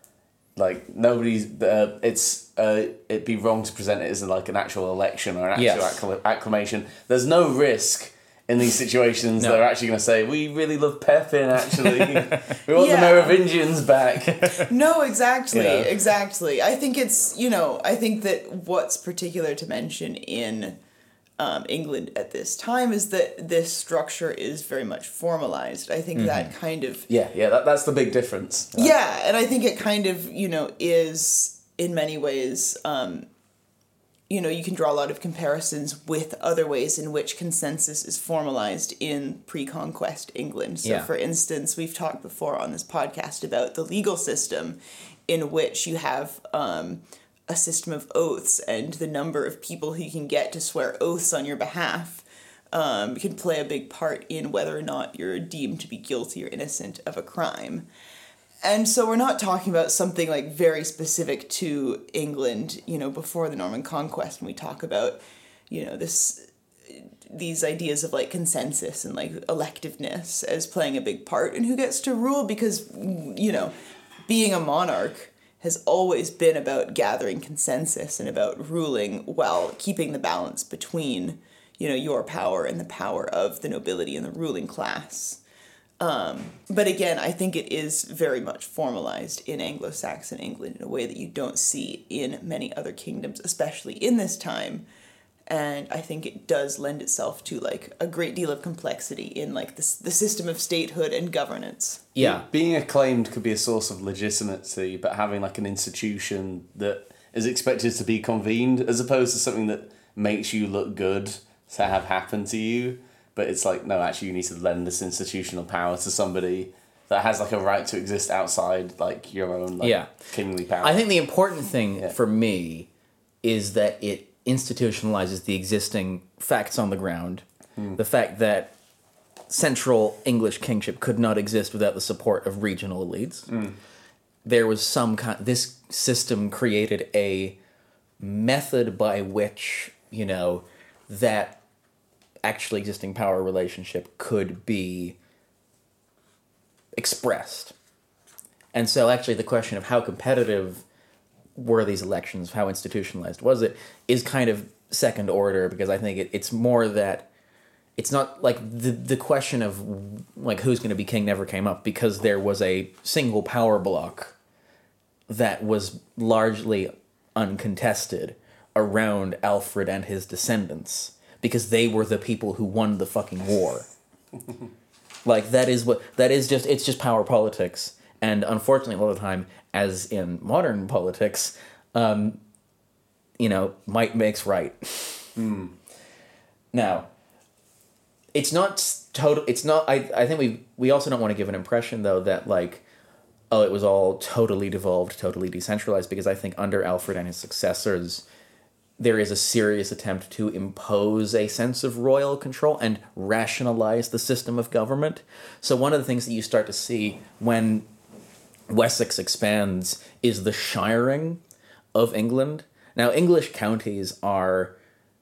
Like nobody's, uh, it's uh, it'd be wrong to present it as like an actual election or an actual Yes. accla- acclamation. There's no risk in these situations. No. They're actually going to say, we really love Pepin. Actually, we want Yeah. the Merovingians back. No, exactly, Yeah. exactly. I think it's, you know, I think that what's particular to mention in um, England at this time is that this structure is very much formalized. I think that kind of... Yeah, yeah, that, that's the big difference. Yeah, and I think it kind of, you know, is in many ways, um, you know, you can draw a lot of comparisons with other ways in which consensus is formalized in pre-conquest England. So, Yeah. for instance, we've talked before on this podcast about the legal system in which you have um, a system of oaths, and the number of people who you can get to swear oaths on your behalf um, can play a big part in whether or not you're deemed to be guilty or innocent of a crime. And so we're not talking about something like very specific to England, you know, before the Norman Conquest, when we talk about, you know, this these ideas of like consensus and like electiveness as playing a big part in who gets to rule, because, you know, being a monarch has always been about gathering consensus and about ruling while keeping the balance between, you know, your power and the power of the nobility and the ruling class. Um, but again, I think it is very much formalized in Anglo-Saxon England in a way that you don't see in many other kingdoms, especially in this time. And I think it does lend itself to like a great deal of complexity in like the, the system of statehood and governance. Yeah. Being acclaimed could be a source of legitimacy, but having like an institution that is expected to be convened as opposed to something that makes you look good to have happen to you. But it's like, no, actually you need to lend this institutional power to somebody that has like a right to exist outside like your own like, Yeah. kingly power. I think the important thing Yeah. for me is that it institutionalizes the existing facts on the ground. The fact that central English kingship could not exist without the support of regional elites. There was some kind... This system created a method by which, you know, that actually existing power relationship could be expressed. And so actually the question of how competitive were these elections, how institutionalized was it, is kind of second order, because I think it, it's more that it's not like the the question of like who's going to be king never came up, because there was a single power block that was largely uncontested around Alfred and his descendants, because they were the people who won the fucking war. Like that is what that is just it's just power politics. And unfortunately, a lot of the time, as in modern politics, um, you know, might makes right. Mm. Now, it's not total. It's not. I. I think we. We also don't want to give an impression, though, that like, oh, it was all totally devolved, totally decentralized. Because I think under Alfred and his successors, there is a serious attempt to impose a sense of royal control and rationalize the system of government. So one of the things that you start to see when Wessex expands is the shiring of England. Now, English counties are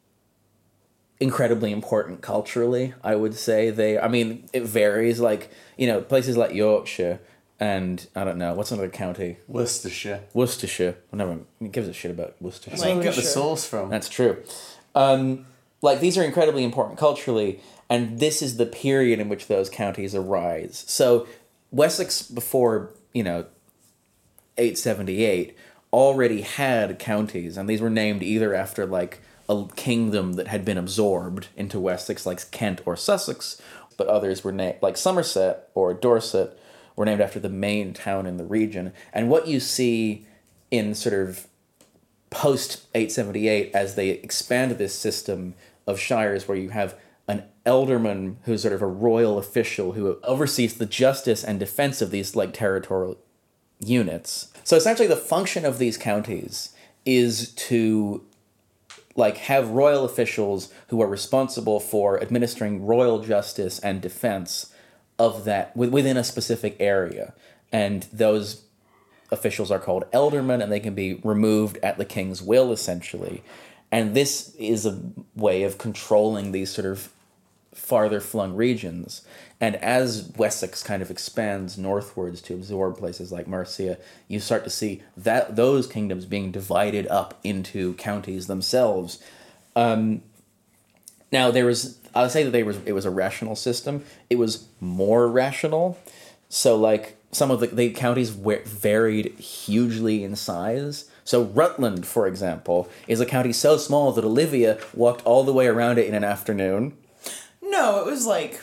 incredibly important culturally, I would say. They, I mean, it varies. Like, you know, places like Yorkshire and, I don't know, what's another county? Worcestershire. Worcestershire. Well, never who gives a shit about Worcestershire. That's where we get the Lancashire. source from. That's true. Um, like, these are incredibly important culturally, and this is the period in which those counties arise. So, Wessex, before, you know, eight seventy-eight, already had counties, and these were named either after, like, a kingdom that had been absorbed into Wessex, like Kent or Sussex, but others were named, like Somerset or Dorset, were named after the main town in the region. And what you see in sort of post eight seventy-eight, as they expand this system of shires where you have an ealdorman who's sort of a royal official who oversees the justice and defense of these like territorial units. So essentially the function of these counties is to like have royal officials who are responsible for administering royal justice and defense of that within a specific area. And those officials are called ealdormen, and they can be removed at the king's will, essentially. And this is a way of controlling these sort of farther flung regions. And as Wessex kind of expands northwards to absorb places like Mercia, you start to see that those kingdoms being divided up into counties themselves. Um, now, there was, I would say that they was, it was a rational system. It was more rational. So, like, some of the, the counties were, varied hugely in size. So Rutland, for example, is a county so small that Olivia walked all the way around it in an afternoon. No, it was like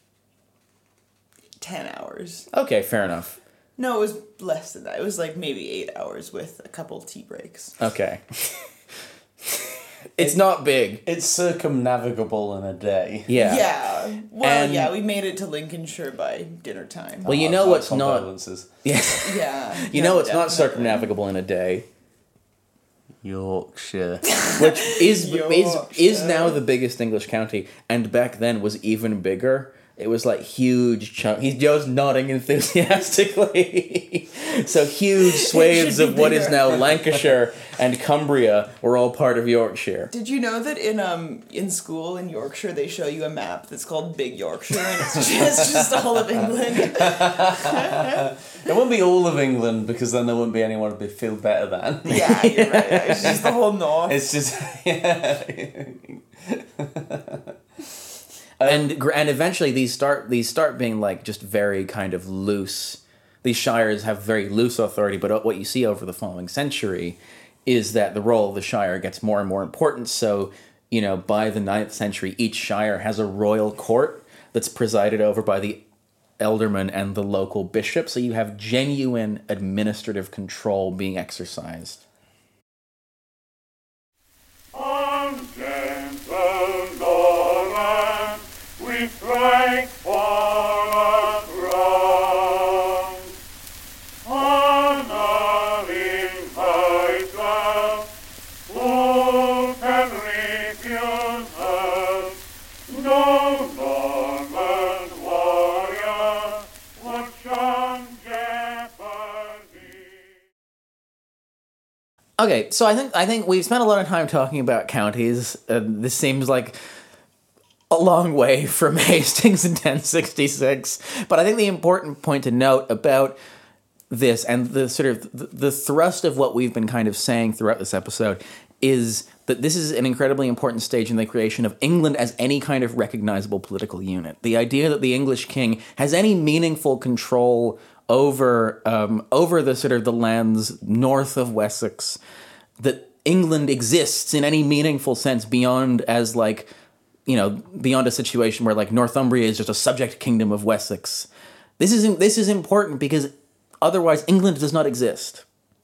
ten hours. Okay, fair enough. No, it was less than that. It was like maybe eight hours with a couple tea breaks. Okay. It's not big. It's circumnavigable in a day. Yeah. Yeah. Well, And- yeah, we made it to Lincolnshire by dinner time. Well, you Oh, know my what's not... condolences. Yeah. yeah. You yeah, know what's not definitely. circumnavigable in a day, Yorkshire. which is is Yorkshire. is now the biggest English county, and back then was even bigger. It was like huge chunk. He's Joe's nodding enthusiastically. So huge swathes be of what is bigger. now Lancashire and Cumbria were all part of Yorkshire. Did you know that in um in school in Yorkshire they show you a map that's called Big Yorkshire and it's just, just all of England? It wouldn't be all of England because then there wouldn't be anyone to be, feel better than. Yeah, you're right. It's just the whole north. It's just, yeah. and gr- and eventually these start these start being like just very kind of loose. These shires have very loose authority, but what you see over the following century is that the role of the shire gets more and more important. So, you know, by the ninth century, each shire has a royal court that's presided over by the ealdormen and the local bishop. So you have genuine administrative control being exercised. On gentle Norland, we strike for a crown. Honoring thyself, who can refuse us? No Norman warrior would shun jeopardy. Okay, so I think I think we've spent a lot of time talking about counties. Uh, this seems like a long way from Hastings in ten sixty-six, but I think the important point to note about this and the sort of the, the thrust of what we've been kind of saying throughout this episode is that this is an incredibly important stage in the creation of England as any kind of recognizable political unit. The idea that the English king has any meaningful control over um, over the sort of the lands north of Wessex, that England exists in any meaningful sense beyond as like, you know, beyond a situation where like Northumbria is just a subject kingdom of Wessex. This is this is important because otherwise England does not exist.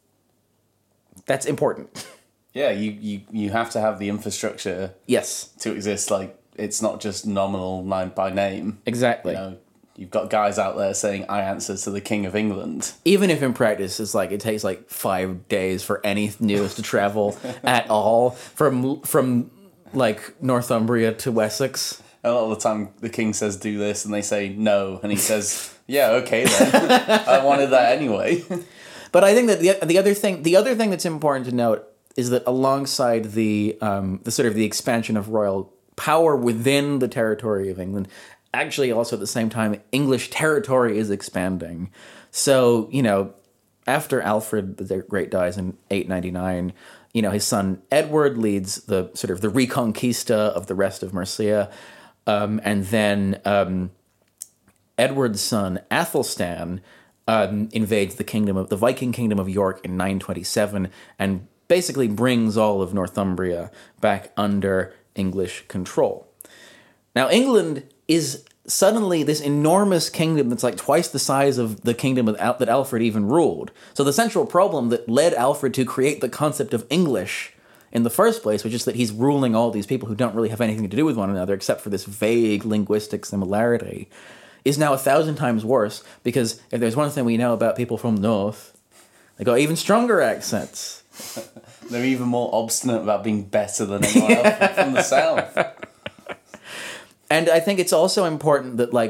That's important. Yeah, you, you, you have to have the infrastructure Yes, to exist. Like, it's not just nominal line by name. exactly. You know, you've got guys out there saying, I answer to the King of England. Even if in practice it's like it takes like five days for any news to travel at all from from like Northumbria to Wessex. A lot of the time, the king says, do this, and they say no. And he says, yeah, okay then. I wanted that anyway. But I think that the the other thing the other thing that's important to note is that alongside the um, the sort of the expansion of royal power within the territory of England, actually also at the same time English territory is expanding. So, you know, after Alfred the Great dies in eight ninety-nine, you know, his son Edward leads the sort of the Reconquista of the rest of Mercia, um, and then um, Edward's son Athelstan um, invades the kingdom of the Viking kingdom of York in nine twenty-seven and basically brings all of Northumbria back under English control. Now, England is suddenly this enormous kingdom that's like twice the size of the kingdom of Al- that Alfred even ruled. So the central problem that led Alfred to create the concept of English in the first place, which is that he's ruling all these people who don't really have anything to do with one another except for this vague linguistic similarity, is now a thousand times worse, because if there's one thing we know about people from the north, they got even stronger accents. They're even more obstinate about being better than anyone else from the south. And I think it's also important that, like,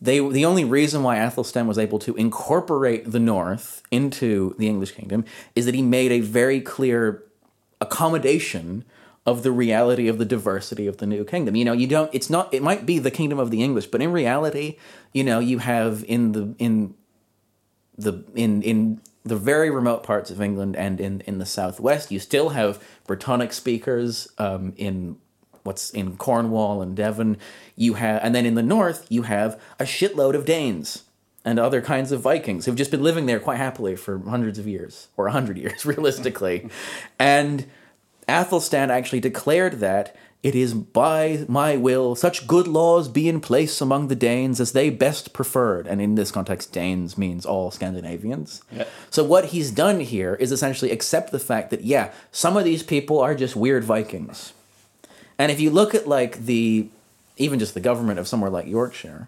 they the only reason why Athelstan was able to incorporate the North into the English kingdom is that he made a very clear accommodation of the reality of the diversity of the new kingdom. You know, you don't, it's not, it might be the kingdom of the English, but in reality, you know, you have in the, in the, in, in the very remote parts of England and in, in the southwest, you still have Brittonic speakers, um, in what's in Cornwall and Devon. You have, and then in the north, you have a shitload of Danes and other kinds of Vikings who've just been living there quite happily for hundreds of years, or a hundred years, realistically. And Athelstan actually declared that it is by my will such good laws be in place among the Danes as they best preferred. And in this context, Danes means all Scandinavians. Yeah. So what he's done here is essentially accept the fact that, yeah, some of these people are just weird Vikings. And if you look at, like, the, even just the government of somewhere like Yorkshire,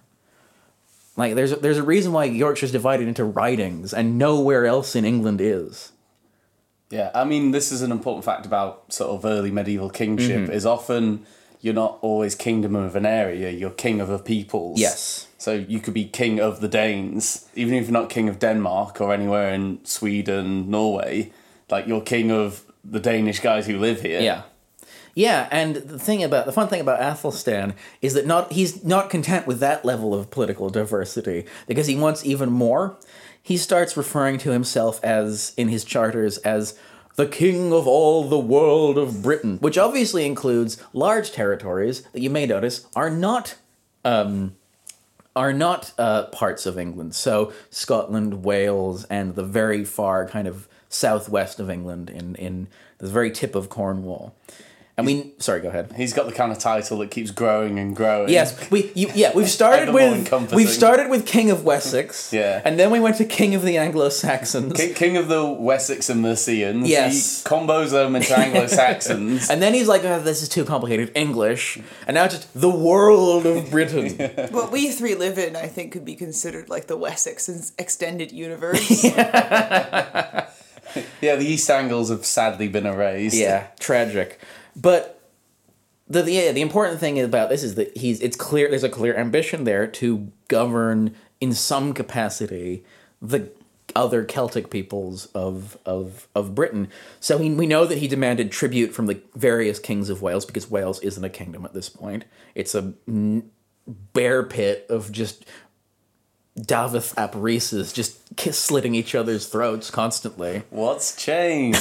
like, there's a, there's a reason why Yorkshire's divided into ridings and nowhere else in England is. Yeah, I mean, this is an important fact about sort of early medieval kingship, mm-hmm. is often you're not always kingdom of an area, you're king of a peoples. Yes. So you could be king of the Danes, even if you're not king of Denmark or anywhere in Sweden, Norway, like you're king of the Danish guys who live here. Yeah. Yeah, and the thing about the fun thing about Athelstan is that not he's not content with that level of political diversity, because he wants even more. He starts referring to himself as, in his charters, as the king of all the world of Britain, which obviously includes large territories that you may notice are not um, are not uh, parts of England. So Scotland, Wales, and the very far kind of southwest of England in, in the very tip of Cornwall. And we, sorry, go ahead. He's got the kind of title that keeps growing and growing. Yes, we, you, yeah, we've started with we've started with King of Wessex, yeah, and then we went to King of the Anglo-Saxons, King, King of the Wessex and Mercians. Yes, he combos them into Anglo-Saxons, and then he's like, oh, "This is too complicated, English," and now just the world of Britain. Yeah. What we three live in, I think, could be considered like the Wessex extended universe. Yeah, yeah, the East Angles have sadly been erased. Yeah, tragic. But the, the yeah, the important thing about this is that he's it's clear there's a clear ambition there to govern in some capacity the other Celtic peoples of of of Britain. So he, we know that he demanded tribute from the various kings of Wales, because Wales isn't a kingdom at this point. It's a n- bear pit of just Davith ap Rhys just kiss slitting each other's throats constantly. What's changed?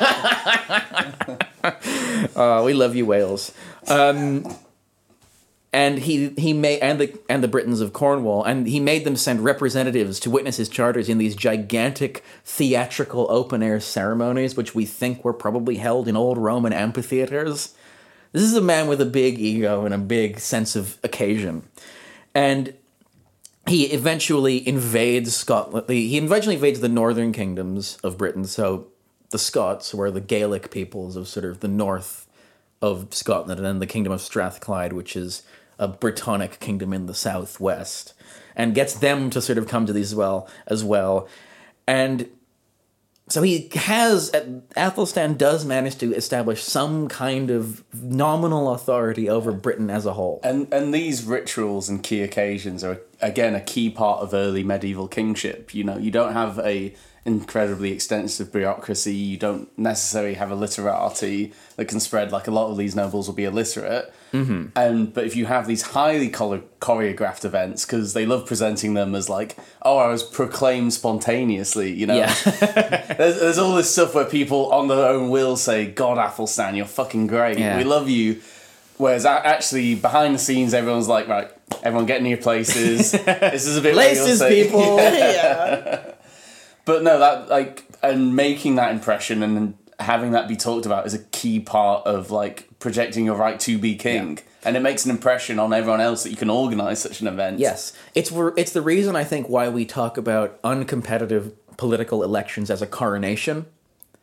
uh, we love you, Wales. Um, and he he made and the and the Britons of Cornwall, and he made them send representatives to witness his charters in these gigantic theatrical open air ceremonies, which we think were probably held in old Roman amphitheaters. This is a man with a big ego and a big sense of occasion, and he eventually invades Scotland. He eventually invades the northern kingdoms of Britain. So the Scots, who are the Gaelic peoples of sort of the north of Scotland, and then the kingdom of Strathclyde, which is a Brittonic kingdom in the southwest, and gets them to sort of come to these as well. As well. And so he has, Athelstan does manage to establish some kind of nominal authority over Britain as a whole. And and these rituals and key occasions are, again, a key part of early medieval kingship. You know, you don't have a incredibly extensive bureaucracy, you don't necessarily have a literati that can spread, like a lot of these nobles will be illiterate. Mm-hmm. And but if you have these highly chore- choreographed events, because they love presenting them as like, oh, I was proclaimed spontaneously, you know. Yeah. there's, there's all this stuff where people on their own will say, God, Athelstan, you're fucking great, yeah. we love you. Whereas actually behind the scenes, everyone's like, right, everyone get in your places. This is a bit places, say, people. Yeah. yeah. But no, that like and making that impression and having that be talked about is a key part of like projecting your right to be king, yeah. and it makes an impression on everyone else that you can organize such an event. Yes, it's it's the reason I think why we talk about uncompetitive political elections as a coronation,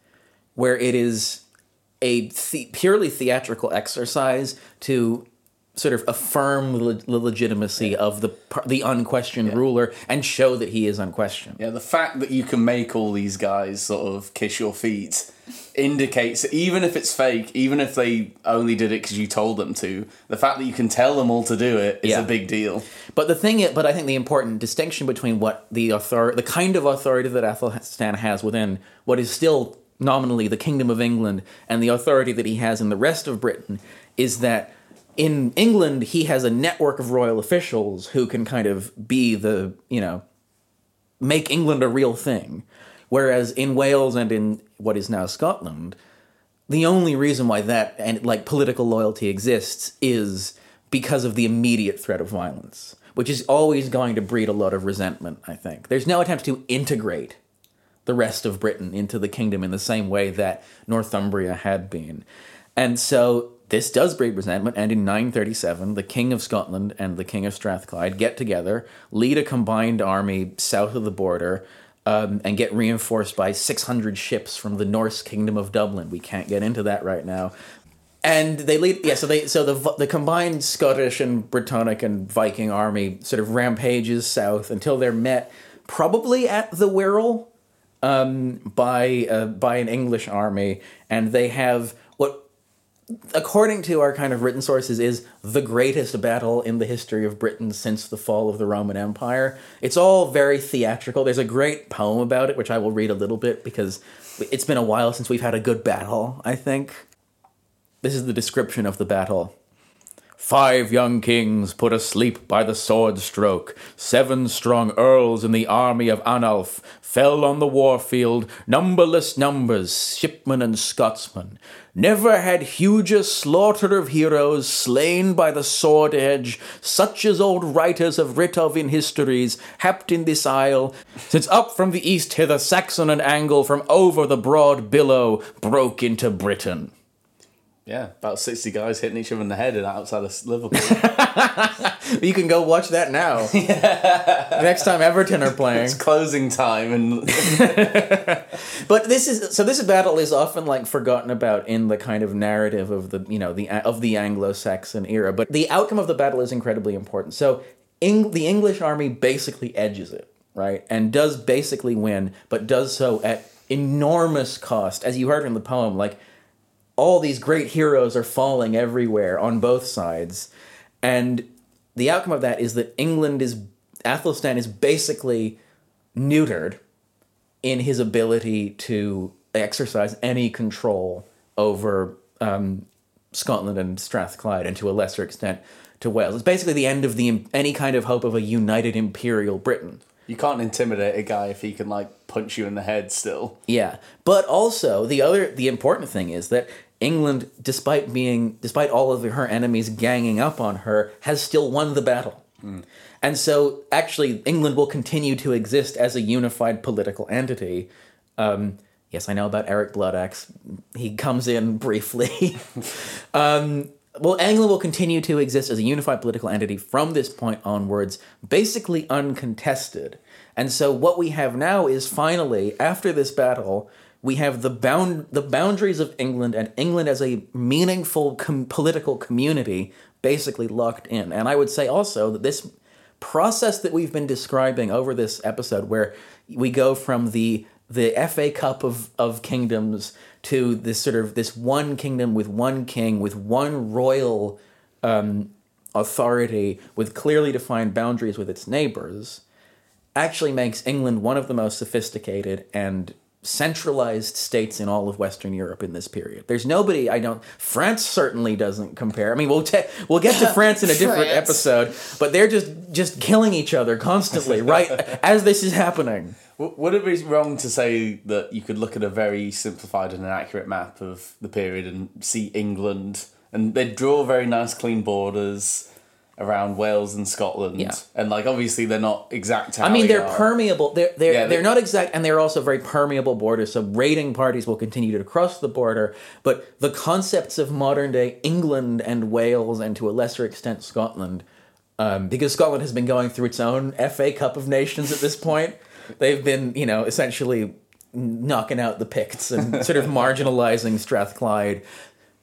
where it is a the- purely theatrical exercise to sort of affirm the, le- the legitimacy yeah. of the the unquestioned yeah. ruler and show that he is unquestioned. Yeah, the fact that you can make all these guys sort of kiss your feet indicates that even if it's fake, even if they only did it because you told them to, the fact that you can tell them all to do it is yeah. a big deal. But the thing, is, but I think the important distinction between what the author, the kind of authority that Athelstan has within what is still nominally the Kingdom of England and the authority that he has in the rest of Britain is that in England he has a network of royal officials who can kind of be the, you know, make England a real thing. Whereas in Wales and in what is now Scotland, the only reason why that and like political loyalty exists is because of the immediate threat of violence, which is always going to breed a lot of resentment, I think. There's no attempt to integrate the rest of Britain into the kingdom in the same way that Northumbria had been. And so this does breed resentment, and in nine thirty-seven, the King of Scotland and the King of Strathclyde get together, lead a combined army south of the border, Um, and get reinforced by six hundred ships from the Norse Kingdom of Dublin. We can't get into that right now. And they lead, yeah. So they, so the the combined Scottish and Brittonic and Viking army sort of rampages south until they're met, probably at the Wirral, um, by uh, by an English army, and they have what, according to our kind of written sources, is the greatest battle in the history of Britain since the fall of the Roman Empire. It's all very theatrical. There's a great poem about it, which I will read a little bit because it's been a while since we've had a good battle, I think. This is the description of the battle. Five young kings put asleep by the sword stroke. Seven strong earls in the army of Anulf fell on the warfield, numberless numbers, shipmen and Scotsmen. Never had huger slaughter of heroes slain by the sword edge, such as old writers have writ of in histories, happed in this isle, since up from the east hither Saxon and Angle from over the broad billow broke into Britain. Yeah, about sixty guys hitting each other in the head outside of Liverpool. You can go watch that now. Yeah. Next time Everton are playing. It's closing time. and. But this is, so this battle is often like forgotten about in the kind of narrative of the, you know, the of the Anglo-Saxon era. But the outcome of the battle is incredibly important. So Eng- the English army basically edges it, right? And does basically win, but does so at enormous cost. As you heard in the poem, like, all these great heroes are falling everywhere on both sides. And the outcome of that is that England is, Athelstan is basically neutered in his ability to exercise any control over um, Scotland and Strathclyde, and to a lesser extent to Wales. It's basically the end of the any kind of hope of a united imperial Britain. You can't intimidate a guy if he can, like, punch you in the head still. Yeah. But also, the other, the important thing is that England, despite being, despite all of her enemies ganging up on her, has still won the battle. Mm. And so, actually, England will continue to exist as a unified political entity. Um, yes, I know about Eric Bloodaxe. He comes in briefly. um, well, England will continue to exist as a unified political entity from this point onwards, basically uncontested. And so what we have now is finally, after this battle, we have the bound the boundaries of England and England as a meaningful com- political community basically locked in. And I would say also that this process that we've been describing over this episode, where we go from the the F A Cup of, of kingdoms to this sort of this one kingdom with one king, with one royal um, authority, with clearly defined boundaries with its neighbors, actually makes England one of the most sophisticated and centralized states in all of Western Europe in this period. There's nobody, I don't, France certainly doesn't compare. I mean, we'll te- we'll get to France in a different France. episode, but they're just, just killing each other constantly, right, as this is happening. Would it be wrong to say that you could look at a very simplified and inaccurate map of the period and see England, and they'd draw very nice clean borders around Wales and Scotland, yeah. and like obviously they're not exact. How I mean, they're are. permeable. They're they're yeah, they're not exact, and they're also very permeable borders. So raiding parties will continue to cross the border, but the concepts of modern day England and Wales, and to a lesser extent Scotland, um, because Scotland has been going through its own F A Cup of Nations at this point. They've been, you know, essentially knocking out the Picts and sort of marginalizing Strathclyde.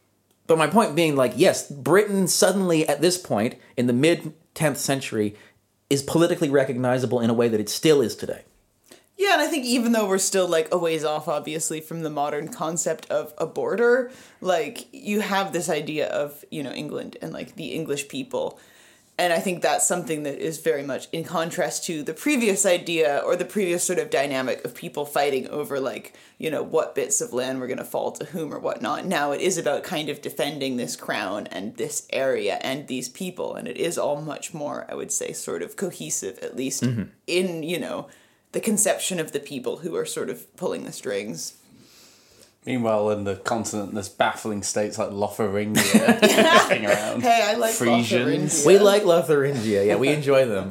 But my point being, like, yes, Britain suddenly at this point in the mid tenth century is politically recognizable in a way that it still is today. Yeah, and I think even though we're still, like, a ways off, obviously, from the modern concept of a border, like, you have this idea of, you know, England and, like, the English people. And I think that's something that is very much in contrast to the previous idea or the previous sort of dynamic of people fighting over, like, you know, what bits of land were going to fall to whom or whatnot. Now it is about kind of defending this crown and this area and these people. And it is all much more, I would say, sort of cohesive, at least mm-hmm. in, you know, the conception of the people who are sort of pulling the strings. Meanwhile, in the continent, there's baffling states like Lotharingia going around. Hey, I like Frisians. Lotharingia. We like Lotharingia, yeah, we enjoy them.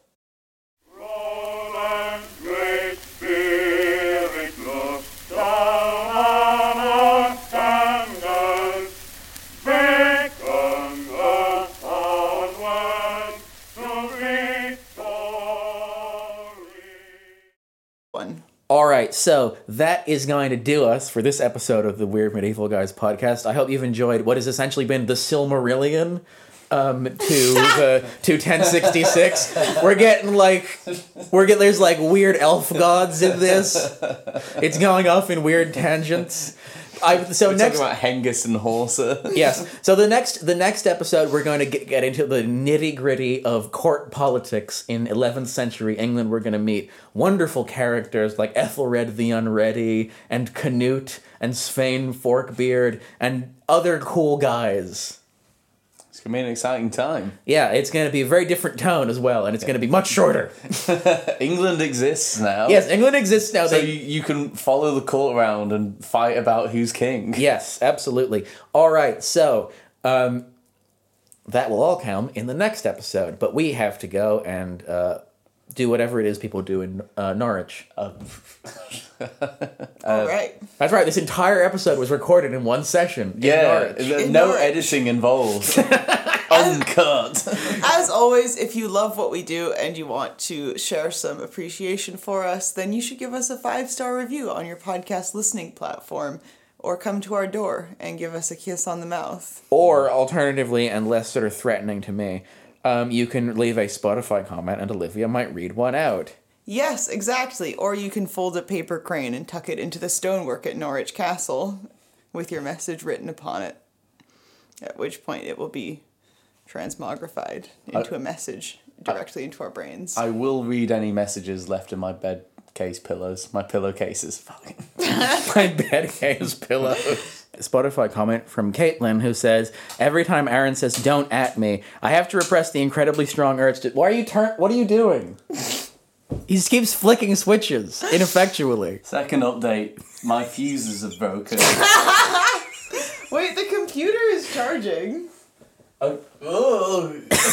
All right, so that is going to do us for this episode of the Weird Medieval Guys podcast. I hope you've enjoyed what has essentially been the Silmarillion um, to the to ten sixty-six. We're getting like we're get there's like weird elf gods in this. It's going off in weird tangents. I, so we're next, talking about Hengist and Horsa. Yes. So the next the next episode, we're going to get, get into the nitty gritty of court politics in eleventh century England. We're going to meet wonderful characters like Ethelred the Unready and Canute and Svein Forkbeard and other cool guys. It's going to be an exciting time. Yeah, it's going to be a very different tone as well, and it's going to be much shorter. England exists now. Yes, England exists now. So They, you, you can follow the court around and fight about who's king. Yes, absolutely. All right, so um, that will all come in the next episode, but we have to go and uh, do whatever it is people do in uh, Norwich. Uh, All right. That's right, this entire episode was recorded in one session in yeah, Norwich. there's In no Norwich. editing involved. Uncut. As always, if you love what we do and you want to share some appreciation for us, then you should give us a five-star review on your podcast listening platform or come to our door and give us a kiss on the mouth. Or, alternatively, and less sort of threatening to me, um, you can leave a Spotify comment and Olivia might read one out. Yes, exactly. Or you can fold a paper crane and tuck it into the stonework at Norwich Castle with your message written upon it, at which point it will be transmogrified into I, a message directly I, into our brains. I will read any messages left in my bed case pillows. My pillowcases. Fucking. My bed case pillows. Spotify comment from Caitlin who says, every time Aaron says don't at me, I have to repress the incredibly strong urge to... Why are you turn? What are you doing? He just keeps flicking switches ineffectually. Second update. My fuses are broken. Wait, the computer is charging. Oh. Oh.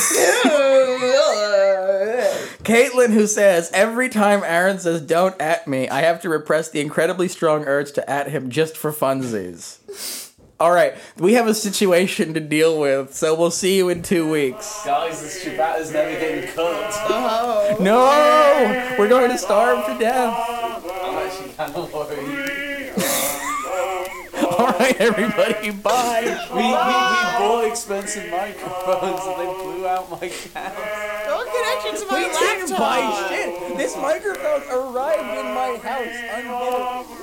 Caitlin who says, every time Aaron says don't at me, I have to repress the incredibly strong urge to at him just for funsies. All right, we have a situation to deal with, so we'll see you in two weeks. Guys, this ciabatta's never getting cut. Oh. No! We're going to starve to death. I'm actually kind of worried. All right, everybody, bye. We, we, we bought expensive microphones and they blew out my couch. Don't connect it to my We laptop. didn't buy shit. This microphone arrived in my house unbidden.